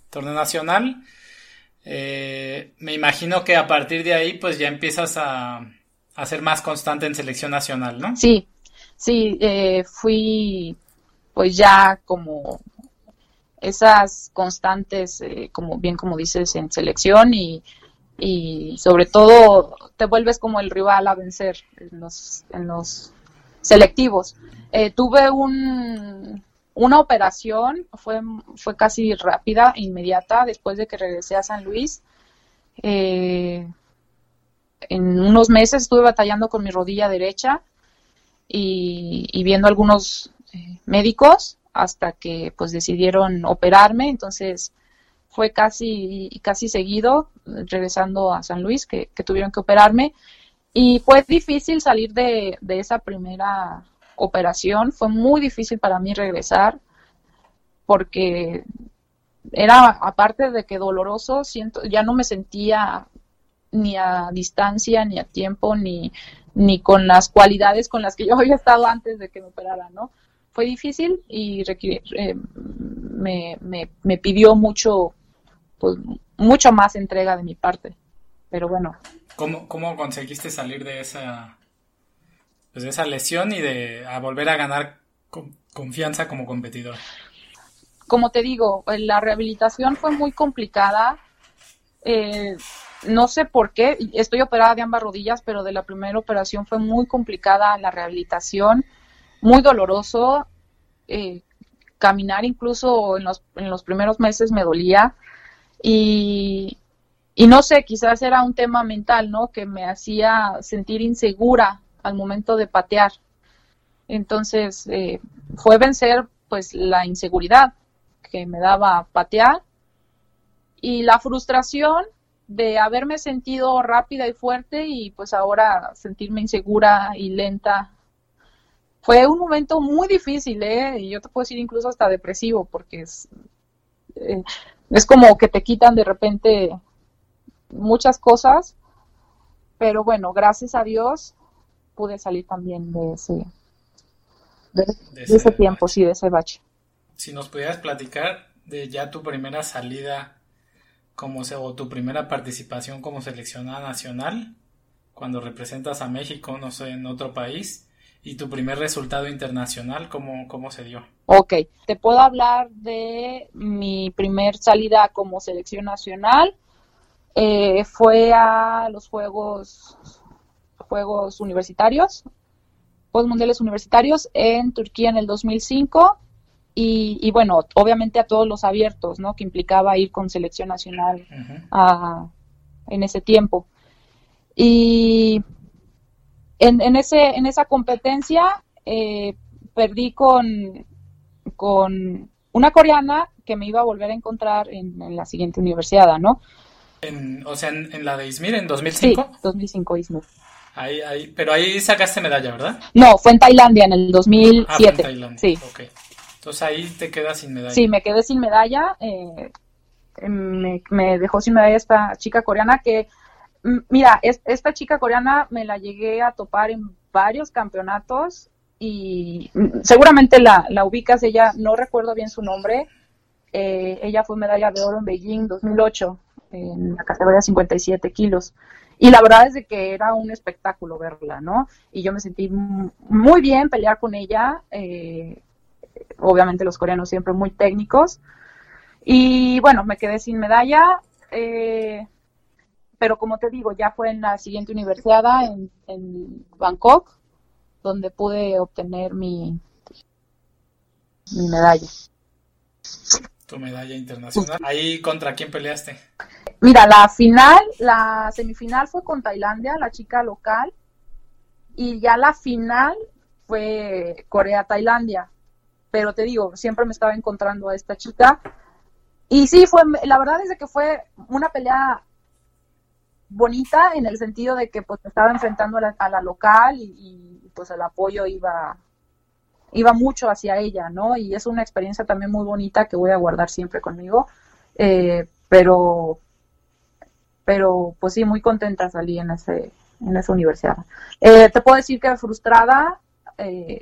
torneo nacional. Me imagino que a partir de ahí pues ya empiezas a ser más constante en selección nacional, ¿no? Sí, sí, fui pues ya como esas constantes, como dices, en selección y sobre todo te vuelves como el rival a vencer en los selectivos. Tuve una operación, fue casi rápida, inmediata, después de que regresé a San Luis. En unos meses estuve batallando con mi rodilla derecha y viendo algunos médicos hasta que pues decidieron operarme. Entonces fue casi seguido regresando a San Luis que tuvieron que operarme y fue difícil salir de esa primera operación. Fue muy difícil para mí regresar porque era, aparte de que doloroso, ya no me sentía ni a distancia, ni a tiempo, ni con las cualidades con las que yo había estado antes de que me operara, ¿no? Fue difícil y me pidió mucho, pues, mucho más entrega de mi parte, pero bueno. ¿Cómo conseguiste salir de esa lesión y a volver a ganar confianza como competidor? Como te digo, la rehabilitación fue muy complicada. No sé por qué, estoy operada de ambas rodillas, pero de la primera operación fue muy complicada la rehabilitación, muy doloroso. Caminar incluso en los primeros meses me dolía y no sé, quizás era un tema mental, ¿no? Que me hacía sentir insegura al momento de patear. Entonces fue vencer pues la inseguridad que me daba patear y la frustración de haberme sentido rápida y fuerte y pues ahora sentirme insegura y lenta. Fue un momento muy difícil, y yo te puedo decir incluso hasta depresivo, porque es como que te quitan de repente muchas cosas, pero bueno, gracias a Dios pude salir también de ese tiempo, bache. Sí, de ese bache. Si nos pudieras platicar de ya tu primera salida o tu primera participación como seleccionada nacional, cuando representas a México, no sé, en otro país, y tu primer resultado internacional, ¿cómo se dio? Ok, te puedo hablar de mi primer salida como selección nacional. Fue a los Juegos Universitarios, Juegos Mundiales Universitarios en Turquía en el 2005. Y bueno, obviamente a todos los abiertos, ¿no? Que implicaba ir con selección nacional en ese tiempo. Y en esa competencia perdí con una coreana que me iba a volver a encontrar en la siguiente universidad, ¿no? En la de Izmir, en 2005. Sí, 2005 Izmir. Pero ahí sacaste medalla, ¿verdad? No, fue en Tailandia en el 2007. Fue en Tailandia. Sí. Okay. Entonces ahí te quedas sin medalla. Sí, me quedé sin medalla. Me dejó sin medalla esta chica coreana que, mira, esta chica coreana me la llegué a topar en varios campeonatos y seguramente la ubicas. Ella, no recuerdo bien su nombre. Ella fue medalla de oro en Beijing 2008 en la categoría 57 kilos. Y la verdad es de que era un espectáculo verla, ¿no? Y yo me sentí muy bien pelear con ella. Obviamente los coreanos siempre muy técnicos. Y bueno, me quedé sin medalla. Pero como te digo, ya fue en la siguiente universidad en Bangkok, donde pude obtener mi medalla. Tu medalla internacional. ¿Ahí contra quién peleaste? Mira, la semifinal fue con Tailandia, la chica local, y ya la final fue Corea-Tailandia. Pero te digo, siempre me estaba encontrando a esta chica. Y sí, la verdad es de que fue una pelea bonita en el sentido de que pues me estaba enfrentando a la local y pues el apoyo iba mucho hacia ella, ¿no? Y es una experiencia también muy bonita que voy a guardar siempre conmigo. Pero pues sí, muy contenta salí en esa universidad. Te puedo decir que frustrada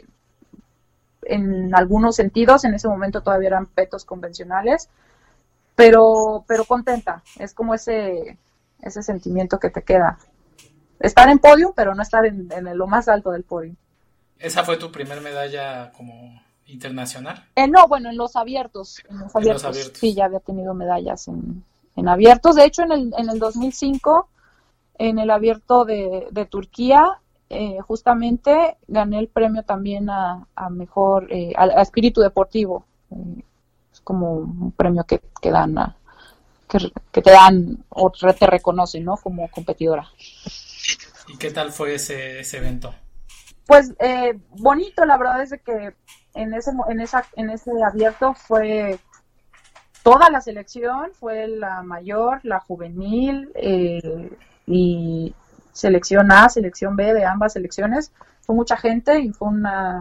en algunos sentidos. En ese momento todavía eran petos convencionales, pero contenta. Es como ese sentimiento que te queda. Estar en podio, pero no estar en lo más alto del podio. ¿Esa fue tu primer medalla como internacional? No, bueno, en los abiertos. En los abiertos. Sí, ya había tenido medallas en abiertos. De hecho, en el 2005, en el abierto de Turquía, justamente gané el premio también a mejor, a espíritu deportivo. Es como un premio que dan que te dan o te reconocen, ¿no? Como competidora. ¿Y qué tal fue ese evento? Pues bonito, la verdad es de que en ese abierto fue toda la selección, fue la mayor, la juvenil y selección A, selección B de ambas selecciones. Fue mucha gente y fue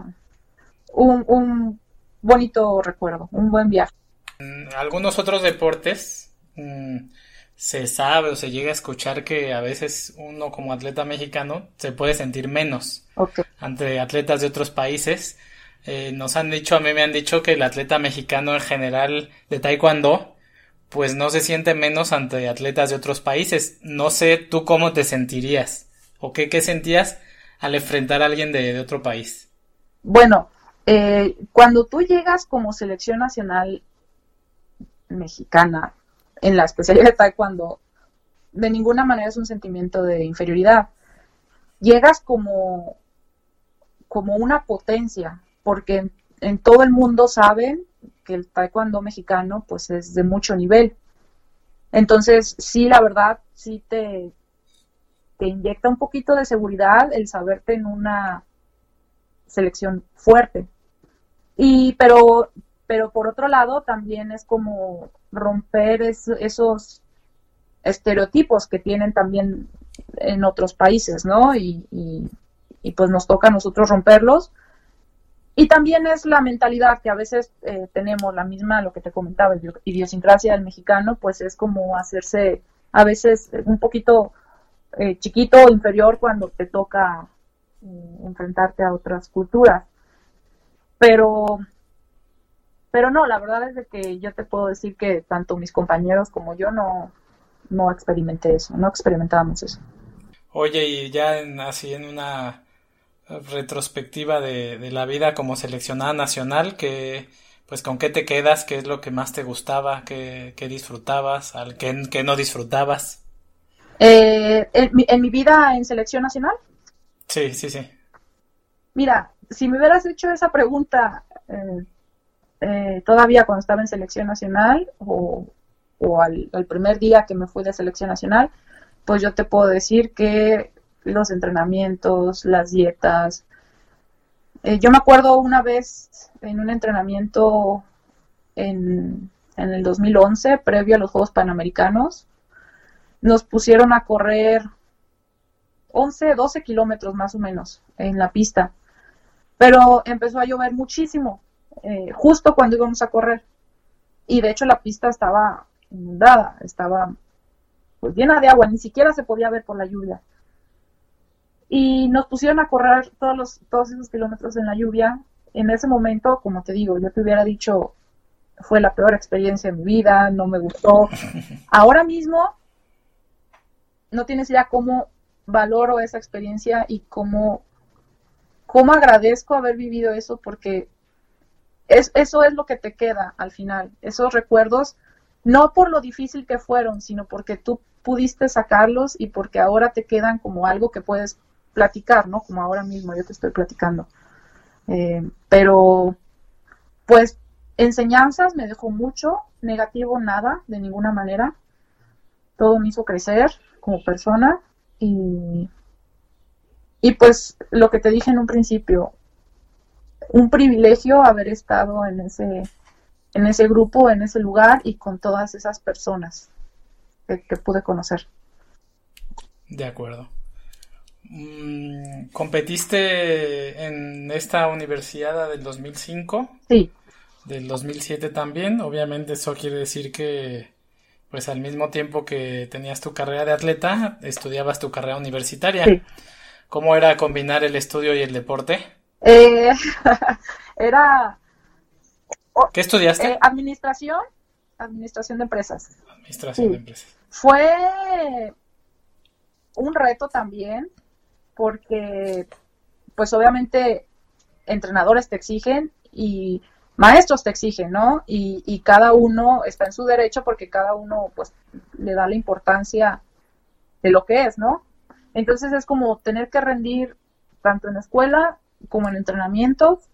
un bonito recuerdo, un buen viaje. Algunos otros deportes se sabe o se llega a escuchar que a veces uno como atleta mexicano se puede sentir menos ante atletas de otros países. Nos han dicho, a mí me han dicho que el atleta mexicano en general de taekwondo pues no se siente menos ante atletas de otros países. No sé tú cómo te sentirías o qué sentías al enfrentar a alguien de otro país. Bueno, cuando tú llegas como selección nacional mexicana en la especialidad de taekwondo, de ninguna manera es un sentimiento de inferioridad. Llegas como una potencia, porque en todo el mundo saben que el taekwondo mexicano pues es de mucho nivel. Entonces, sí, la verdad, sí te inyecta un poquito de seguridad el saberte en una selección fuerte. Pero por otro lado, también es como romper esos estereotipos que tienen también en otros países, ¿no? Y pues nos toca a nosotros romperlos. Y también es la mentalidad que a veces tenemos, la misma, lo que te comentaba, idiosincrasia del mexicano, pues es como hacerse a veces un poquito chiquito o inferior cuando te toca enfrentarte a otras culturas. Pero no, la verdad es de que yo te puedo decir que tanto mis compañeros como yo no experimenté eso, no experimentábamos eso. Oye, y ya así en una retrospectiva de la vida como seleccionada nacional, que pues con qué te quedas, qué es lo que más te gustaba, qué disfrutabas, qué no disfrutabas. ¿En mi vida en selección nacional? Sí. Mira, si me hubieras hecho esa pregunta todavía cuando estaba en selección nacional o al primer día que me fui de selección nacional, pues yo te puedo decir que los entrenamientos, las dietas. Yo me acuerdo una vez en un entrenamiento en el 2011, previo a los Juegos Panamericanos, nos pusieron a correr 11, 12 kilómetros más o menos en la pista, pero empezó a llover muchísimo, justo cuando íbamos a correr, y de hecho la pista estaba inundada, estaba pues llena de agua, ni siquiera se podía ver por la lluvia. Y nos pusieron a correr todos esos kilómetros en la lluvia. En ese momento, como te digo, yo te hubiera dicho, fue la peor experiencia de mi vida, no me gustó. Ahora mismo, no tienes idea cómo valoro esa experiencia y cómo agradezco haber vivido eso, porque eso es lo que te queda al final. Esos recuerdos, no por lo difícil que fueron, sino porque tú pudiste sacarlos y porque ahora te quedan como algo que puedes platicar, ¿no? Como ahora mismo yo te estoy platicando. Pero, pues, enseñanzas me dejó mucho, negativo nada, de ninguna manera. Todo me hizo crecer como persona y pues, lo que te dije en un principio, un privilegio haber estado en ese grupo, en ese lugar y con todas esas personas que pude conocer. De acuerdo. ¿Competiste en esta universidad del 2005? Sí. Del 2007 también. Obviamente eso quiere decir que pues al mismo tiempo que tenías tu carrera de atleta, estudiabas tu carrera universitaria. Sí. ¿Cómo era combinar el estudio y el deporte? Era... ¿Qué estudiaste? Administración Administración de empresas. Administración de empresas. Fue un reto también, porque pues obviamente entrenadores te exigen y maestros te exigen, ¿no? Y cada uno está en su derecho porque cada uno pues le da la importancia de lo que es, ¿no? Entonces es como tener que rendir tanto en la escuela como en entrenamientos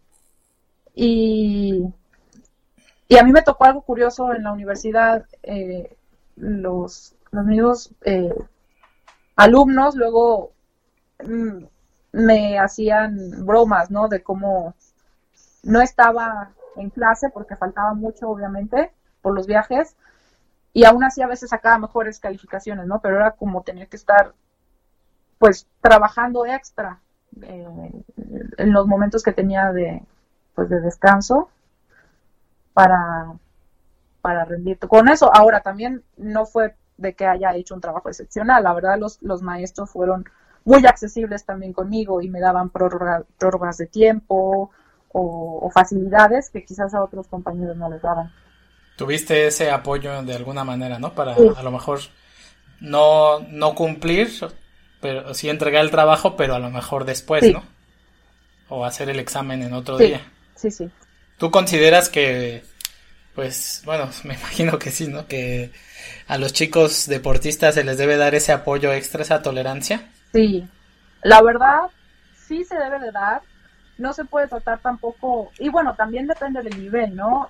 y a mí me tocó algo curioso en la universidad, los mismos alumnos luego me hacían bromas, ¿no? De cómo no estaba en clase porque faltaba mucho, obviamente, por los viajes, y aún así a veces sacaba mejores calificaciones, ¿no? Pero era como tener que estar, pues, trabajando extra en los momentos que tenía de descanso para rendir. Con eso, ahora también no fue de que haya hecho un trabajo excepcional, la verdad los maestros fueron muy accesibles también conmigo y me daban prórrogas de tiempo o facilidades que quizás a otros compañeros no les daban. Tuviste ese apoyo de alguna manera, ¿no? Para sí. A lo mejor no cumplir, pero sí entregar el trabajo, pero a lo mejor después, sí. ¿no? O hacer el examen en otro sí. día. Sí. ¿Tú consideras que, pues, bueno, me imagino que sí, ¿no? Que a los chicos deportistas se les debe dar ese apoyo extra, esa tolerancia? Sí, la verdad, sí se debe de dar. No se puede tratar tampoco, y bueno, también depende del nivel, ¿no?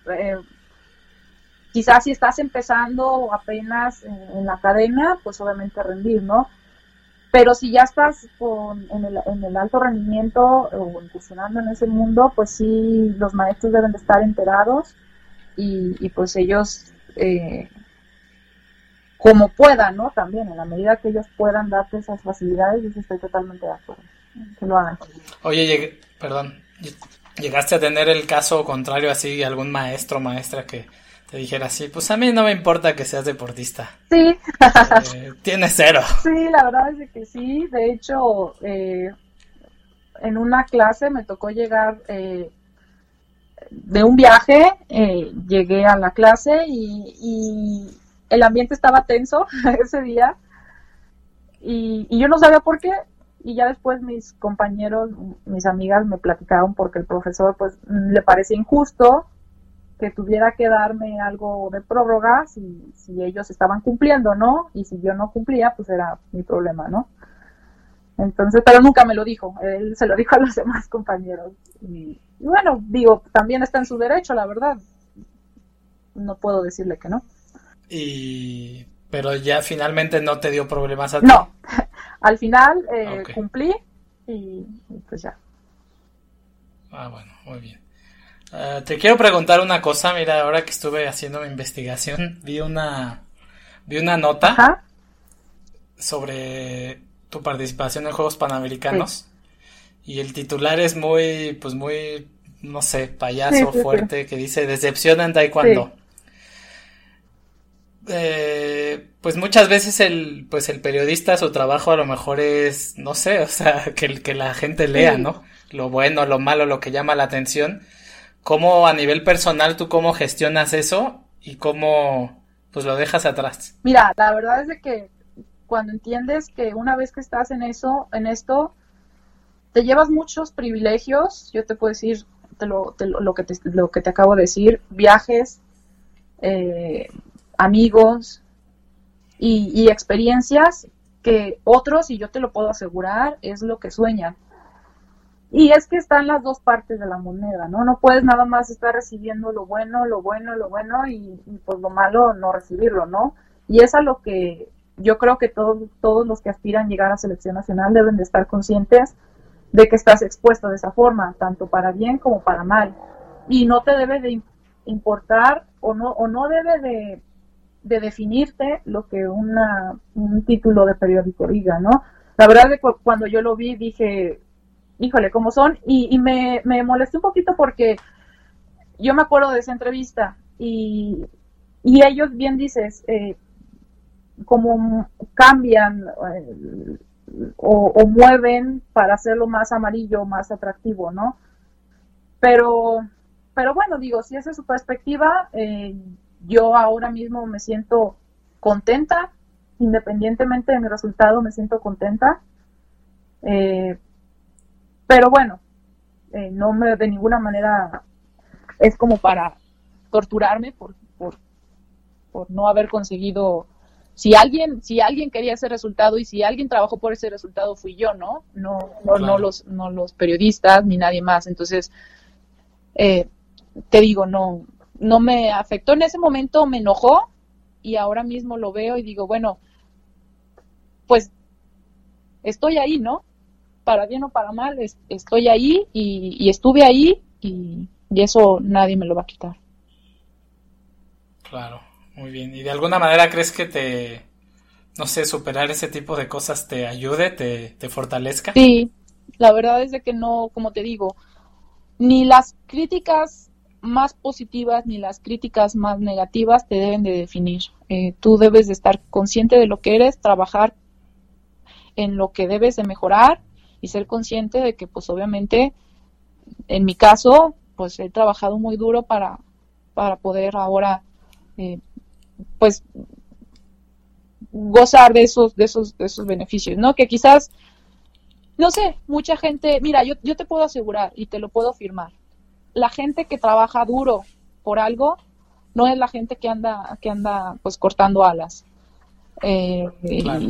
Quizás si estás empezando apenas en la academia, pues obviamente rendir, ¿no? Pero si ya estás en el alto rendimiento o incursionando en ese mundo, pues sí, los maestros deben de estar enterados y pues ellos, como puedan, ¿no? También, en la medida que ellos puedan darte esas facilidades, yo estoy totalmente de acuerdo, que lo hagan. Oye, ¿llegaste a tener el caso contrario así, algún maestro o maestra que te dijera así, pues a mí no me importa que seas deportista? Sí. Tienes 0. Sí, la verdad es que sí. De hecho, en una clase me tocó llegar de un viaje, llegué a la clase y el ambiente estaba tenso ese día y yo no sabía por qué. Y ya después mis compañeros, mis amigas me platicaron porque el profesor pues le parecía injusto que tuviera que darme algo de prórroga si ellos estaban cumpliendo, ¿no? Y si yo no cumplía, pues era mi problema, ¿no? Entonces, pero nunca me lo dijo, él se lo dijo a los demás compañeros. Y bueno, digo, también está en su derecho, la verdad. No puedo decirle que no. Pero ya finalmente no te dio problemas a ti. No, al final okay. Cumplí y pues ya. Ah, bueno, muy bien. Te quiero preguntar una cosa, mira, ahora que estuve haciendo mi investigación, vi una nota Ajá. sobre tu participación en Juegos Panamericanos, sí. Y el titular es muy, no sé, payaso, sí, fuerte, sí. Que dice decepción en taekwondo. Sí. Pues muchas veces el periodista, su trabajo a lo mejor es, no sé, o sea, que la gente lea, sí. ¿no? Lo bueno, lo malo, lo que llama la atención. ¿Cómo a nivel personal tú cómo gestionas eso y cómo pues lo dejas atrás? Mira, la verdad es de que cuando entiendes que una vez que estás en esto, te llevas muchos privilegios. Yo te puedo decir lo que te acabo de decir, viajes, amigos y experiencias que otros, y yo te lo puedo asegurar, es lo que sueñan. Y es que están las dos partes de la moneda, ¿no? No puedes nada más estar recibiendo lo bueno y pues lo malo no recibirlo, ¿no? Y es a lo que yo creo que todos los que aspiran a llegar a selección nacional deben de estar conscientes de que estás expuesto de esa forma, tanto para bien como para mal. Y no te debe de importar o no debe de definirte lo que un título de periódico diga, ¿no? La verdad es que cuando yo lo vi dije, híjole, ¿cómo son? Y me molesté un poquito porque yo me acuerdo de esa entrevista y ellos, bien dices, como cambian o mueven para hacerlo más amarillo, más atractivo, ¿no? Pero bueno, digo, si esa es su perspectiva, yo ahora mismo me siento contenta, independientemente de mi resultado, me siento contenta. Pero bueno, no me de ninguna manera es como para torturarme por no haber conseguido. Si alguien quería ese resultado y si alguien trabajó por ese resultado fui yo, ¿no? No los periodistas ni nadie más. Entonces, te digo, no me afectó en ese momento, me enojó y ahora mismo lo veo y digo, bueno, pues estoy ahí, ¿no? Para bien o para mal, estoy ahí y estuve ahí y eso nadie me lo va a quitar. Claro, muy bien. ¿Y de alguna manera crees que no sé, superar ese tipo de cosas te ayude, te fortalezca? Sí, la verdad es de que no, como te digo, ni las críticas más positivas ni las críticas más negativas te deben de definir. Tú debes de estar consciente de lo que eres, trabajar en lo que debes de mejorar y ser consciente de que, pues obviamente, en mi caso, pues he trabajado muy duro para poder ahora, pues, gozar de esos beneficios, ¿no? Que quizás, no sé, mucha gente, mira, yo te puedo asegurar y te lo puedo afirmar, la gente que trabaja duro por algo no es la gente que anda pues cortando alas. Claro.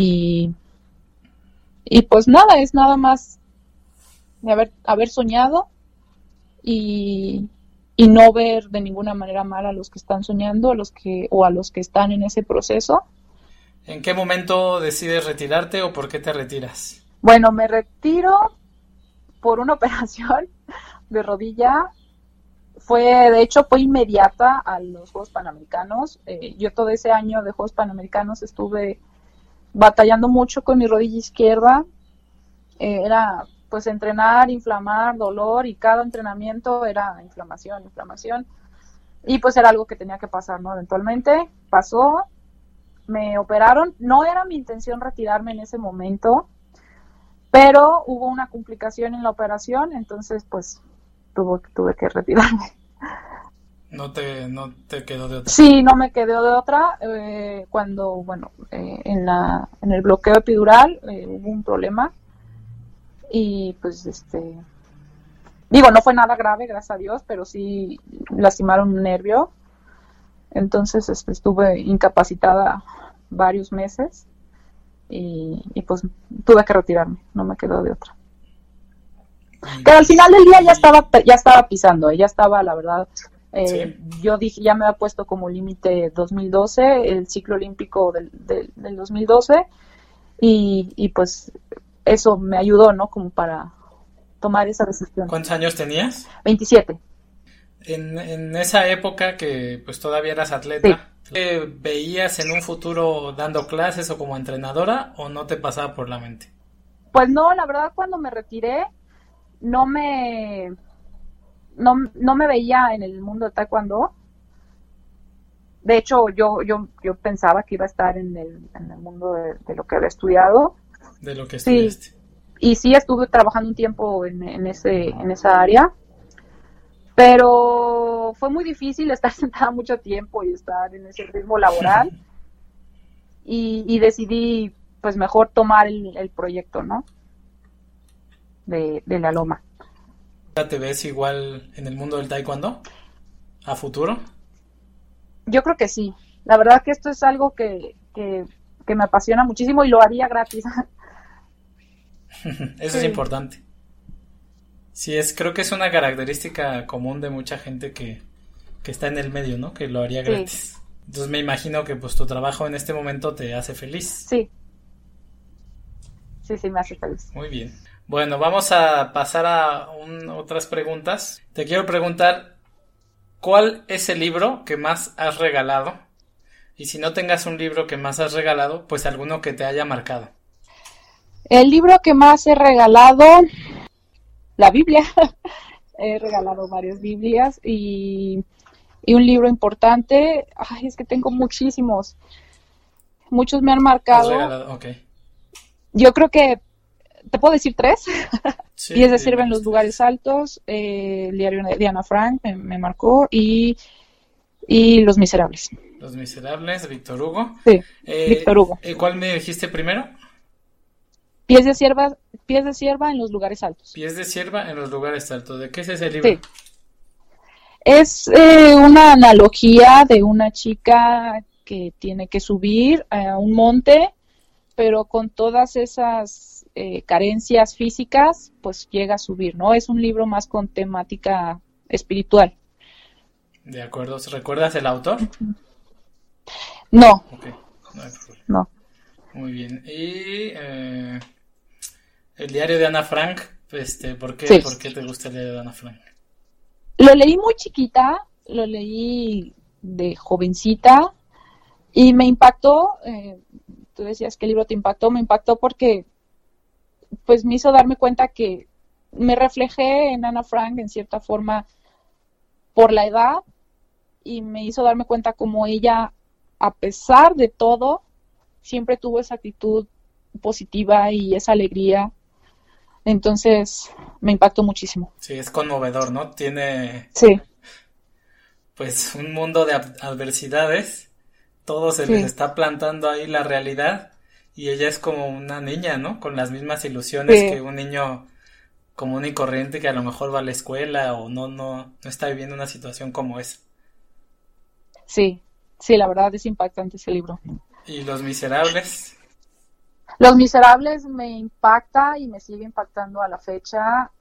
Y pues nada, es nada más de haber soñado y no ver de ninguna manera mal a los que están soñando, a los que están en ese proceso. ¿En qué momento decides retirarte o por qué te retiras? Bueno, me retiro por una operación de rodilla. De hecho, fue inmediata a los Juegos Panamericanos. Yo todo ese año de Juegos Panamericanos estuve batallando mucho con mi rodilla izquierda. Era pues entrenar, inflamar, dolor, y cada entrenamiento era inflamación. Y pues era algo que tenía que pasar, ¿no? Eventualmente pasó, me operaron. No era mi intención retirarme en ese momento, pero hubo una complicación en la operación, entonces pues tuve que retirarme. ¿No te quedó de otra? Sí, no me quedó de otra. Cuando, bueno, en el bloqueo epidural hubo un problema y pues digo, no fue nada grave, gracias a Dios, pero sí lastimaron un nervio. Entonces estuve incapacitada varios meses y pues tuve que retirarme, no me quedó de otra. Pero al final del día ya estaba pisando, ya estaba, la verdad. ¿Sí? Yo dije, ya me había puesto como límite 2012, el ciclo olímpico del 2012, y pues eso me ayudó, ¿no? Como para tomar esa decisión. ¿Cuántos años tenías? 27. En esa época que pues todavía eras atleta, sí. ¿Te veías en un futuro dando clases o como entrenadora o no te pasaba por la mente? Pues no, la verdad cuando me retiré no me veía en el mundo del taekwondo. De hecho, yo pensaba que iba a estar en el mundo de lo que había estudiado. De lo que estudiaste. Sí. Y sí estuve trabajando un tiempo en esa área, pero fue muy difícil estar sentada mucho tiempo y estar en ese ritmo laboral. y decidí, pues, mejor tomar el proyecto, ¿no? De la Loma. ¿Te ves igual en el mundo del taekwondo a futuro? Yo creo que sí. La verdad que esto es algo que me apasiona muchísimo y lo haría gratis. Eso sí. Es importante. Sí, creo que es una característica común de mucha gente que está en el medio, ¿no? Que lo haría gratis. Sí. Entonces me imagino que pues tu trabajo en este momento te hace feliz. Sí. Sí, me hace feliz. Muy bien. Bueno, vamos a pasar a otras preguntas. Te quiero preguntar, ¿cuál es el libro que más has regalado? Y si no tengas un libro que más has regalado, pues alguno que te haya marcado. El libro que más he regalado, la Biblia. He regalado varias Biblias y un libro importante. Ay, es que tengo muchísimos. Muchos me han marcado. ¿Has regalado? Okay. Yo creo que te puedo decir 3. Sí, 10 de Sirve en los lugares altos, el diario de Ana Frank me marcó y y Los Miserables. Los Miserables, Víctor Hugo. Sí, Víctor Hugo. ¿Cuál me dijiste primero? Pies de cierva en los lugares altos. Pies de cierva en los lugares altos. ¿De qué es ese libro? Sí. Es una analogía de una chica que tiene que subir a un monte, pero con todas esas carencias físicas, pues llega a subir, ¿no? Es un libro más con temática espiritual. De acuerdo. ¿Recuerdas el autor? No. Okay. No. Muy bien. Y el diario de Ana Frank, ¿por qué te gusta el diario de Ana Frank? Lo leí muy chiquita, lo leí de jovencita y me impactó. Tú decías que el libro te impactó, me impactó porque pues me hizo darme cuenta que me reflejé en Ana Frank en cierta forma por la edad, y me hizo darme cuenta como ella, a pesar de todo, siempre tuvo esa actitud positiva y esa alegría. Entonces me impactó muchísimo. Sí, es conmovedor, ¿no? Tiene sí. Pues un mundo de adversidades, todo se les está plantando ahí la realidad, y ella es como una niña, ¿no? Con las mismas ilusiones que un niño común y corriente que a lo mejor va a la escuela o no está viviendo una situación como esa. Sí, la verdad es impactante ese libro. ¿Y Los Miserables? Los Miserables me impacta y me sigue impactando a la fecha.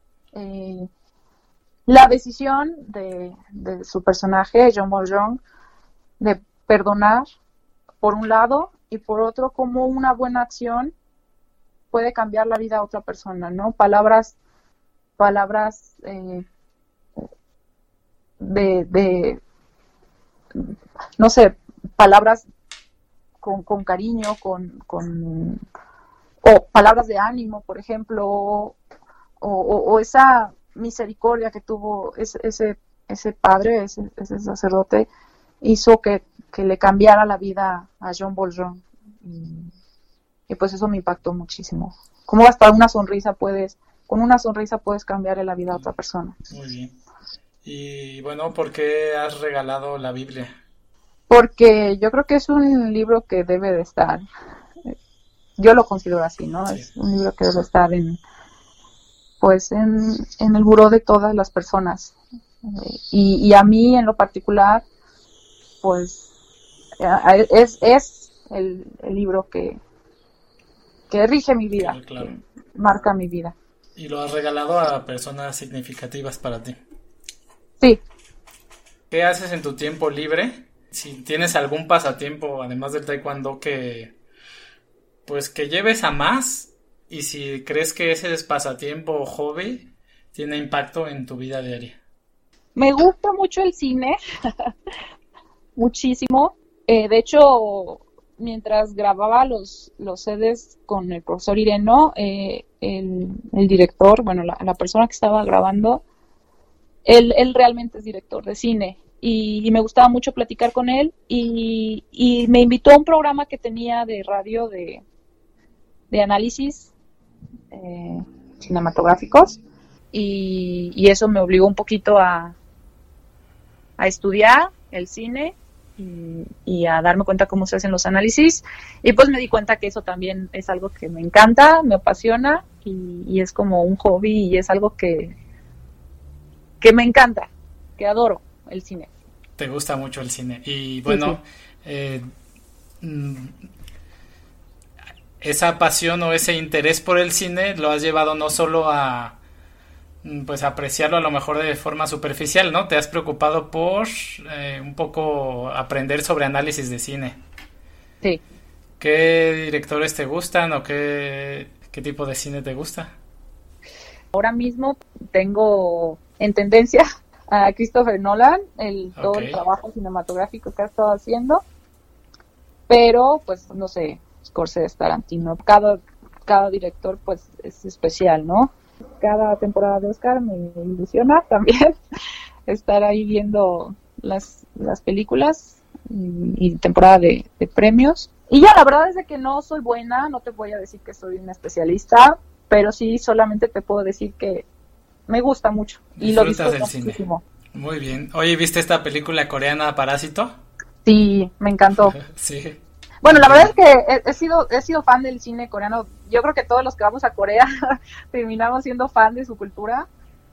La decisión de su personaje, Jean Valjean, de perdonar, por un lado, y por otro, cómo una buena acción puede cambiar la vida a otra persona, ¿no? Palabras no sé, palabras con cariño, o palabras de ánimo, por ejemplo, o esa misericordia que tuvo ese padre, ese sacerdote, hizo que le cambiara la vida a Jean Valjean, y pues eso me impactó muchísimo. Cómo hasta con una sonrisa puedes cambiarle la vida a otra persona. Muy bien. Y bueno, ¿por qué has regalado la Biblia? Porque yo creo que es un libro que debe de estar, yo lo considero así, ¿no? Sí. Es un libro que debe estar en el buró de todas las personas. Y a mí en lo particular, pues es el libro que rige mi vida, claro. Que marca mi vida. ¿Y lo has regalado a personas significativas para ti? Sí. ¿Qué haces en tu tiempo libre? Si tienes algún pasatiempo, además del taekwondo, que lleves a más, y si crees que ese pasatiempo o hobby tiene impacto en tu vida diaria. Me gusta mucho el cine, muchísimo. De hecho, mientras grababa los CDs con el profesor Ireno, el director, bueno, la persona que estaba grabando, él realmente es director de cine, y me gustaba mucho platicar con él, y me invitó a un programa que tenía de radio de análisis cinematográficos, y eso me obligó un poquito a estudiar el cine y a darme cuenta cómo se hacen los análisis, y pues me di cuenta que eso también es algo que me encanta, me apasiona, y es como un hobby, y es algo que me encanta, que adoro el cine. Te gusta mucho el cine, y bueno, sí. Esa pasión o ese interés por el cine lo has llevado no solo a apreciarlo a lo mejor de forma superficial, ¿no? Te has preocupado por un poco aprender sobre análisis de cine. Sí. ¿Qué directores te gustan o qué tipo de cine te gusta? Ahora mismo tengo en tendencia a Christopher Nolan, todo el trabajo cinematográfico que ha estado haciendo, pero pues no sé, Scorsese, Tarantino, cada director pues es especial, ¿no? Cada temporada de Oscar me ilusiona también estar ahí viendo las películas y temporada de premios. Y ya, la verdad es de que no soy buena, no te voy a decir que soy una especialista, pero sí solamente te puedo decir que me gusta mucho y lo disfruto muchísimo. Muy bien. Oye, ¿viste esta película coreana Parásito? Sí, me encantó. Sí. Bueno, la verdad es que he sido fan del cine coreano. Yo creo que todos los que vamos a Corea terminamos siendo fan de su cultura.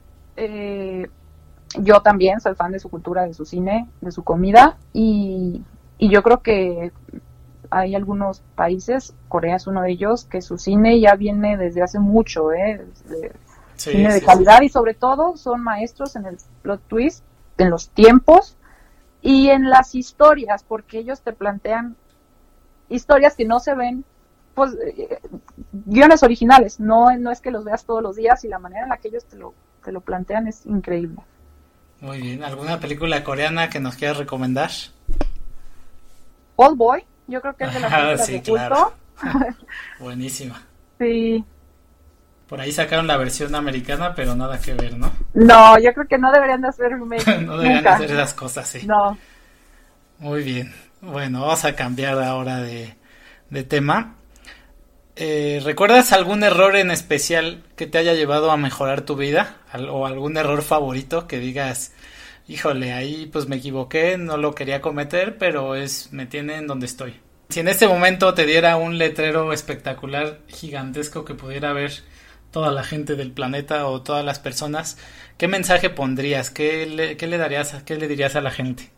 Yo también soy fan de su cultura, de su cine, de su comida. Y yo creo que hay algunos países, Corea es uno de ellos, que su cine ya viene desde hace mucho, Sí, cine de sí, calidad, y sobre todo son maestros en el plot twist, en los tiempos y en las historias, porque ellos te plantean historias que no se ven, pues guiones originales, no es que los veas todos los días, y la manera en la que ellos te lo plantean es increíble. Muy bien. ¿Alguna película coreana que nos quieras recomendar? Old Boy, yo creo que es de las Ah, películas sí, de claro. culto. Buenísima. Sí. Por ahí sacaron la versión americana, pero nada que ver, ¿no? No, yo creo que no deberían de hacer remake. No deberían Nunca. hacer esas cosas, sí. No. Muy bien. Bueno, vamos a cambiar ahora de tema. ¿Recuerdas algún error en especial que te haya llevado a mejorar tu vida? ¿O algún error favorito que digas, híjole, ahí pues me equivoqué, no lo quería cometer, pero me tiene en donde estoy? Si en este momento te diera un letrero espectacular, gigantesco, que pudiera ver toda la gente del planeta o todas las personas, ¿qué mensaje pondrías? ¿Qué le darías, qué le dirías a la gente?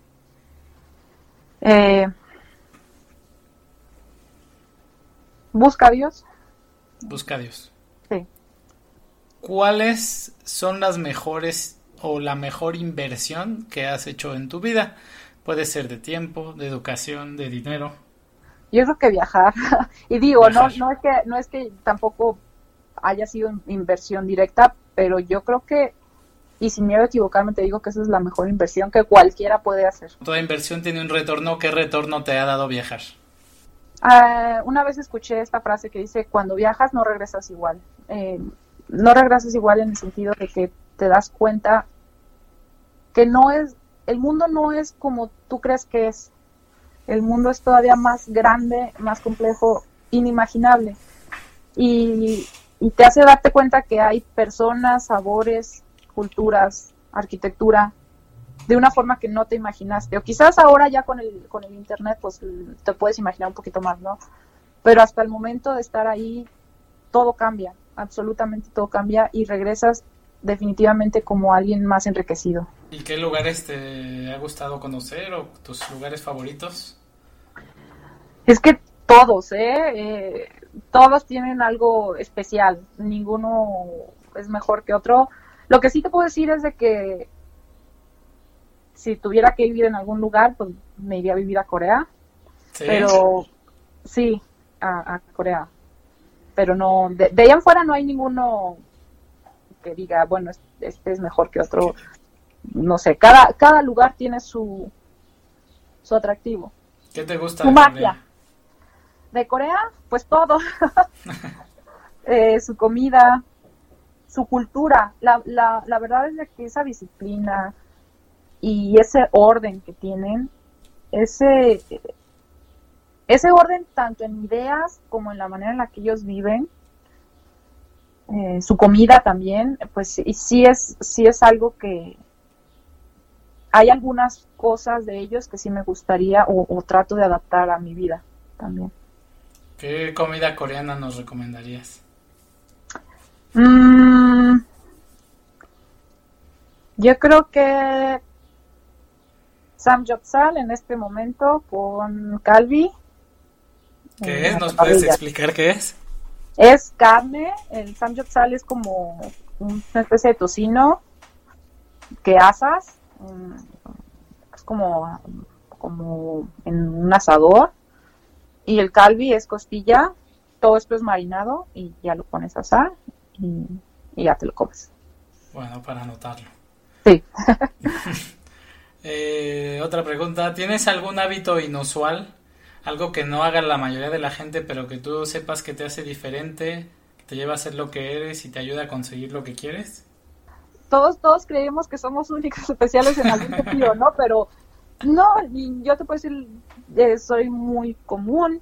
Busca a Dios. Busca a Dios. Sí. ¿Cuáles son las mejores o la mejor inversión que has hecho en tu vida? Puede ser de tiempo, de educación, de dinero. Yo creo que viajar. Y digo, Viajar. no es que tampoco haya sido inversión directa, pero yo creo que, y sin miedo a equivocarme, te digo que esa es la mejor inversión que cualquiera puede hacer. Toda inversión tiene un retorno. ¿Qué retorno te ha dado viajar? Una vez escuché esta frase que dice, cuando viajas no regresas igual. No regresas igual en el sentido de que te das cuenta que el mundo no es como tú crees que es. El mundo es todavía más grande, más complejo, inimaginable. Y te hace darte cuenta que hay personas, sabores, culturas, arquitectura, de una forma que no te imaginaste. O quizás ahora ya con el internet, pues te puedes imaginar un poquito más, ¿no? Pero hasta el momento de estar ahí, todo cambia, absolutamente todo cambia, y regresas definitivamente como alguien más enriquecido. ¿Y qué lugares te ha gustado conocer o tus lugares favoritos? Es que todos, todos tienen algo especial, ninguno es mejor que otro. Lo que sí te puedo decir es de que si tuviera que vivir en algún lugar, pues me iría a vivir a Corea. ¿Sí? Pero sí, a Corea. Pero no, de allá en fuera no hay ninguno que diga, bueno, este es mejor que otro. No sé, cada lugar tiene su atractivo. ¿Qué te gusta Su de magia. Corea? De Corea, pues todo. Su comida, su cultura. La verdad es de que esa disciplina y ese orden que tienen, ese orden tanto en ideas como en la manera en la que ellos viven, su comida también, pues y sí es algo que hay algunas cosas de ellos que sí me gustaría o trato de adaptar a mi vida también. ¿Qué comida coreana nos recomendarías? Yo creo que samgyeopsal en este momento con kalbi. ¿Qué es? ¿Nos puedes explicar qué es? Es carne, el samgyeopsal es como una especie de tocino que asas, es como en un asador, y el kalbi es costilla, todo esto es marinado y ya lo pones a asar y ya te lo comes. Bueno, para anotarlo. Sí. Otra pregunta, ¿tienes algún hábito inusual? Algo que no haga la mayoría de la gente, pero que tú sepas que te hace diferente, que te lleva a ser lo que eres y te ayuda a conseguir lo que quieres. Todos creemos que somos únicos, especiales en algún sentido, ¿no? Pero no, yo te puedo decir, soy muy común,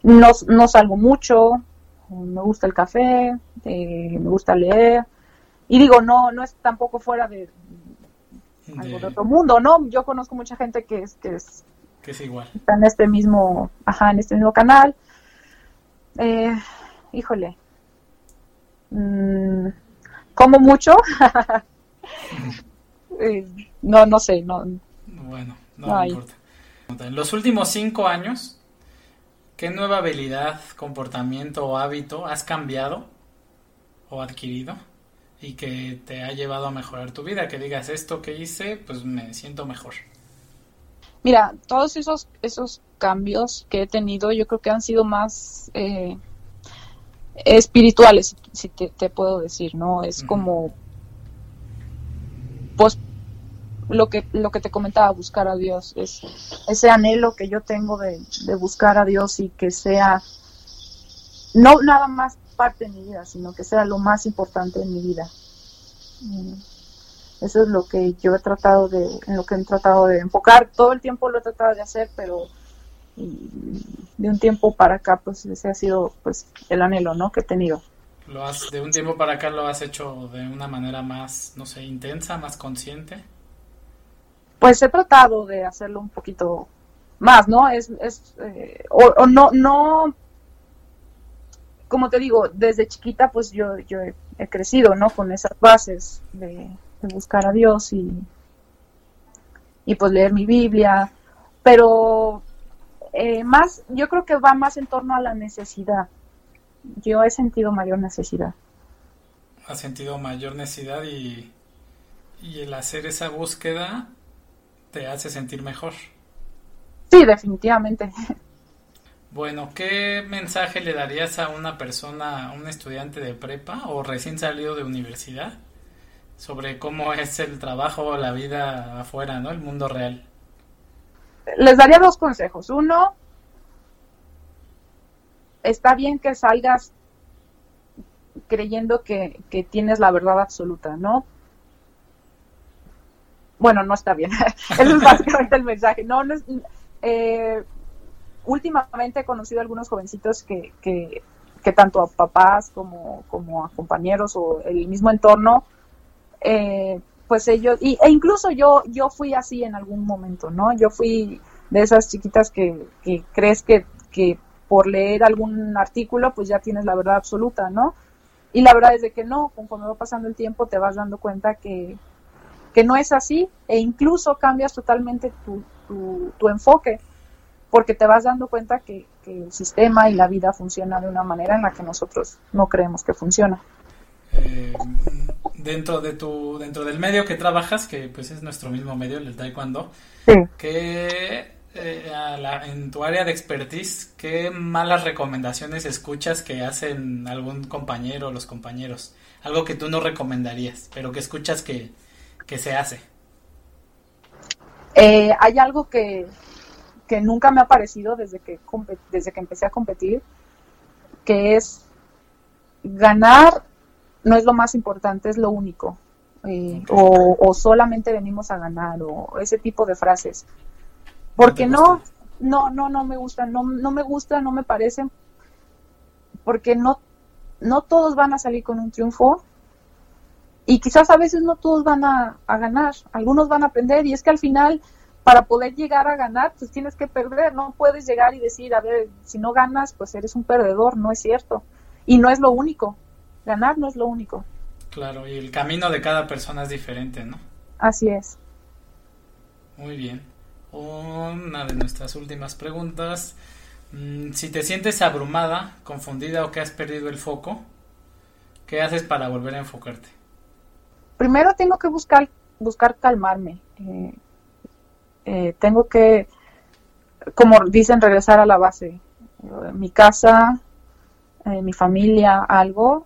no salgo mucho, me gusta el café, me gusta leer, Y digo, no es tampoco fuera de algo de otro mundo, ¿no? Yo conozco mucha gente que es igual. Está en este mismo canal. Híjole. Como mucho. No sé, no. Bueno, no importa. En los últimos 5 años, ¿qué nueva habilidad, comportamiento o hábito has cambiado o adquirido y que te ha llevado a mejorar tu vida? Que digas, esto que hice, pues me siento mejor. Mira, todos esos cambios que he tenido, yo creo que han sido más espirituales, si te puedo decir, ¿no? Es como, pues, lo que te comentaba, buscar a Dios, es ese anhelo que yo tengo de buscar a Dios y que sea no nada más parte de mi vida, sino que sea lo más importante en mi vida. Eso es lo que yo he tratado de enfocar. Todo el tiempo lo he tratado de hacer, pero de un tiempo para acá, pues ese ha sido, pues, el anhelo, ¿no?, que he tenido. De un tiempo para acá lo has hecho de una manera más, no sé, intensa, más consciente. Pues he tratado de hacerlo un poquito más, ¿no? No, como te digo, desde chiquita, pues yo he crecido, ¿no?, con esas bases de buscar a Dios y pues leer mi Biblia, pero yo creo que va más en torno a la necesidad. Yo he sentido mayor necesidad. Has sentido mayor necesidad y el hacer esa búsqueda te hace sentir mejor. Sí, definitivamente. Bueno, ¿qué mensaje le darías a una persona, a un estudiante de prepa o recién salido de universidad sobre cómo es el trabajo o la vida afuera, ¿no?, el mundo real? Les daría 2 consejos. Uno, está bien que salgas creyendo que tienes la verdad absoluta, ¿no? Bueno, no está bien. Ese es básicamente el mensaje. No es, últimamente he conocido a algunos jovencitos que tanto a papás como a compañeros o el mismo entorno, pues ellos, e incluso yo fui así en algún momento, ¿no? Yo fui de esas chiquitas que crees que por leer algún artículo pues ya tienes la verdad absoluta, ¿no? Y la verdad es de que no, conforme va pasando el tiempo te vas dando cuenta que no es así, e incluso cambias totalmente tu enfoque, porque te vas dando cuenta que el sistema y la vida funciona de una manera en la que nosotros no creemos que funciona. Dentro del medio que trabajas, que pues es nuestro mismo medio, el taekwondo, sí, que en tu área de expertise, ¿qué malas recomendaciones escuchas que hacen algún compañero o los compañeros? Algo que tú no recomendarías, pero que escuchas que se hace. Hay algo que nunca me ha parecido desde que empecé a competir, que es ganar no es lo más importante, es lo único. Okay. O solamente venimos a ganar, o ese tipo de frases. Porque no me gustan, no me gustan, no me parecen, porque no todos van a salir con un triunfo, y quizás a veces no todos van a ganar, algunos van a aprender, y es que al final, para poder llegar a ganar, pues tienes que perder, no puedes llegar y decir, a ver, si no ganas, pues eres un perdedor, no es cierto, y no es lo único, ganar no es lo único. Claro, y el camino de cada persona es diferente, ¿no? Así es. Muy bien. Una de nuestras últimas preguntas. Si te sientes abrumada, confundida o que has perdido el foco, ¿qué haces para volver a enfocarte? Primero tengo que buscar calmarme. Tengo que, como dicen, regresar a la base. Mi casa, mi familia, algo.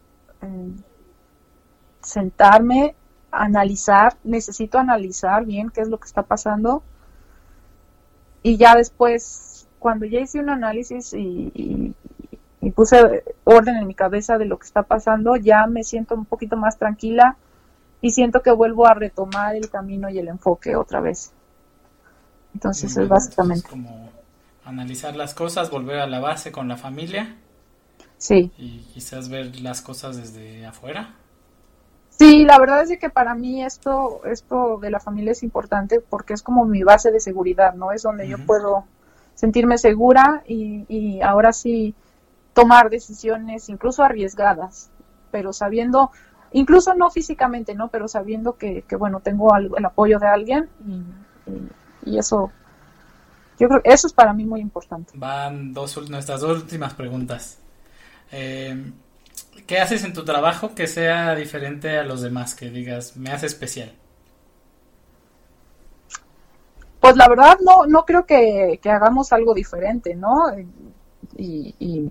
Sentarme, analizar. Necesito analizar bien qué es lo que está pasando. Y ya después, cuando ya hice un análisis y puse orden en mi cabeza de lo que está pasando, ya me siento un poquito más tranquila y siento que vuelvo a retomar el camino y el enfoque otra vez. Entonces es básicamente. Entonces, como analizar las cosas, volver a la base con la familia. Sí. Y quizás ver las cosas desde afuera. Sí, la verdad es de que para mí esto de la familia es importante porque es como mi base de seguridad, ¿no? Es donde yo puedo sentirme segura y ahora sí tomar decisiones incluso arriesgadas, pero sabiendo, incluso no físicamente, ¿no? Pero sabiendo que bueno, tengo el apoyo de alguien y eso, yo creo que eso es para mí muy importante. Van nuestras dos últimas preguntas. ¿Qué haces en tu trabajo que sea diferente a los demás? Que digas, me hace especial. Pues la verdad no creo que hagamos algo diferente, ¿no? Y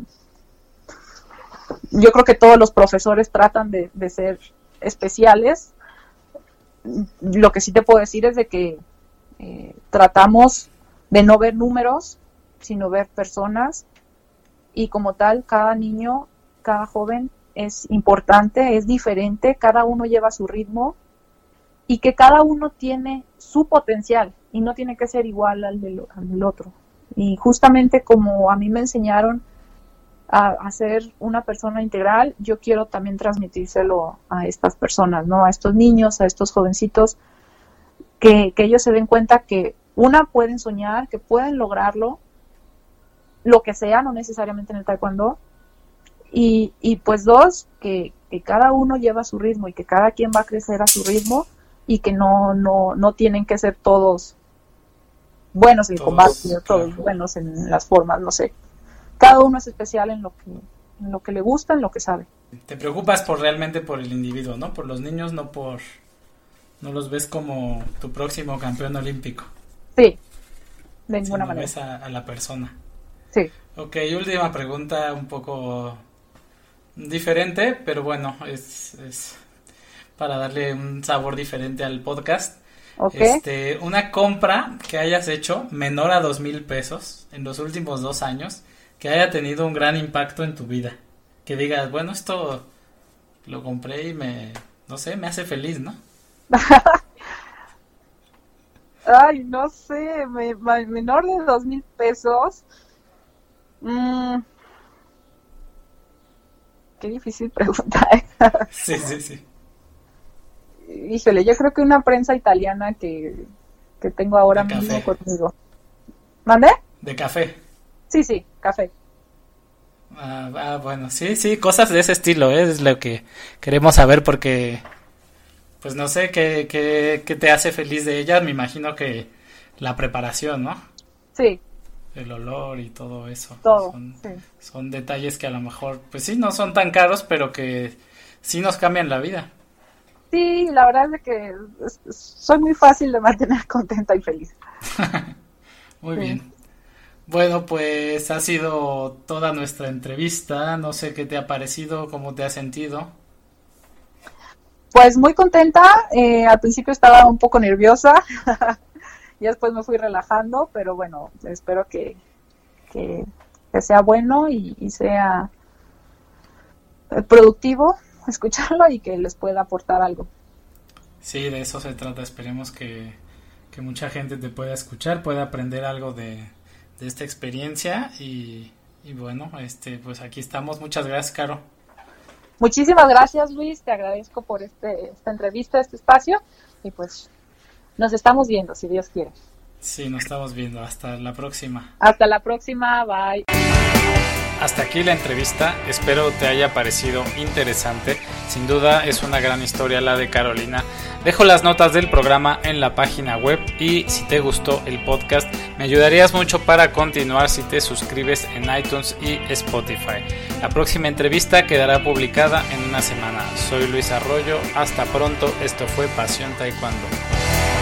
yo creo que todos los profesores tratan de ser especiales. Lo que sí te puedo decir es de que tratamos de no ver números, sino ver personas, y como tal, cada niño, cada joven es importante, es diferente, cada uno lleva su ritmo y que cada uno tiene su potencial y no tiene que ser igual al del otro. Y justamente como a mí me enseñaron a ser una persona integral, yo quiero también transmitírselo a estas personas, ¿no? A estos niños, a estos jovencitos, que ellos se den cuenta que pueden soñar, que pueden lograrlo, lo que sea, no necesariamente en el taekwondo, y pues dos, que cada uno lleva su ritmo y que cada quien va a crecer a su ritmo y que no tienen que ser todos buenos en el combate, todos buenos en las formas, no sé. Cada uno es especial en lo que le gusta, en lo que sabe. Te preocupas realmente por el individuo, ¿no? Por los niños, no los ves como tu próximo campeón olímpico. Sí, de ninguna manera. Ves a la persona. Sí. Ok, última pregunta, un poco diferente, pero bueno, es para darle un sabor diferente al podcast. Okay. Una compra que hayas hecho menor a 2,000 pesos en los últimos 2 años, que haya tenido un gran impacto en tu vida. Que digas, bueno, esto lo compré y me hace feliz, ¿no? Ay, no sé, menor de 2,000 pesos. Qué difícil pregunta. Sí. Híjole, yo creo que una prensa italiana que tengo ahora mismo conmigo. ¿Mande? De café. Sí, café. Bueno, sí, cosas de ese estilo, es lo que queremos saber porque, pues no sé, qué te hace feliz de ella. Me imagino que la preparación, ¿no? Sí. El olor y todo eso. Todo, son detalles que a lo mejor, pues sí, no son tan caros, pero que sí nos cambian la vida. Sí, la verdad es que soy muy fácil de mantener contenta y feliz. Muy bien. Bueno, pues ha sido toda nuestra entrevista. No sé qué te ha parecido, cómo te has sentido. Pues muy contenta. Al principio estaba un poco nerviosa. Y después me fui relajando, pero bueno, espero que sea bueno y sea productivo escucharlo y que les pueda aportar algo. Sí, de eso se trata. Esperemos que mucha gente te pueda escuchar, pueda aprender algo de esta experiencia y bueno, pues aquí estamos. Muchas gracias, Caro. Muchísimas gracias, Luis. Te agradezco por esta entrevista, este espacio, y pues nos estamos viendo, si Dios quiere. Sí, nos estamos viendo. Hasta la próxima. Hasta la próxima. Bye. Hasta aquí la entrevista, espero te haya parecido interesante. Sin duda es una gran historia la de Carolina. Dejo las notas del programa en la página web y si te gustó el podcast me ayudarías mucho para continuar si te suscribes en iTunes y Spotify. La próxima entrevista quedará publicada en una semana. Soy Luis Arroyo, hasta pronto, esto fue Pasión Taekwondo.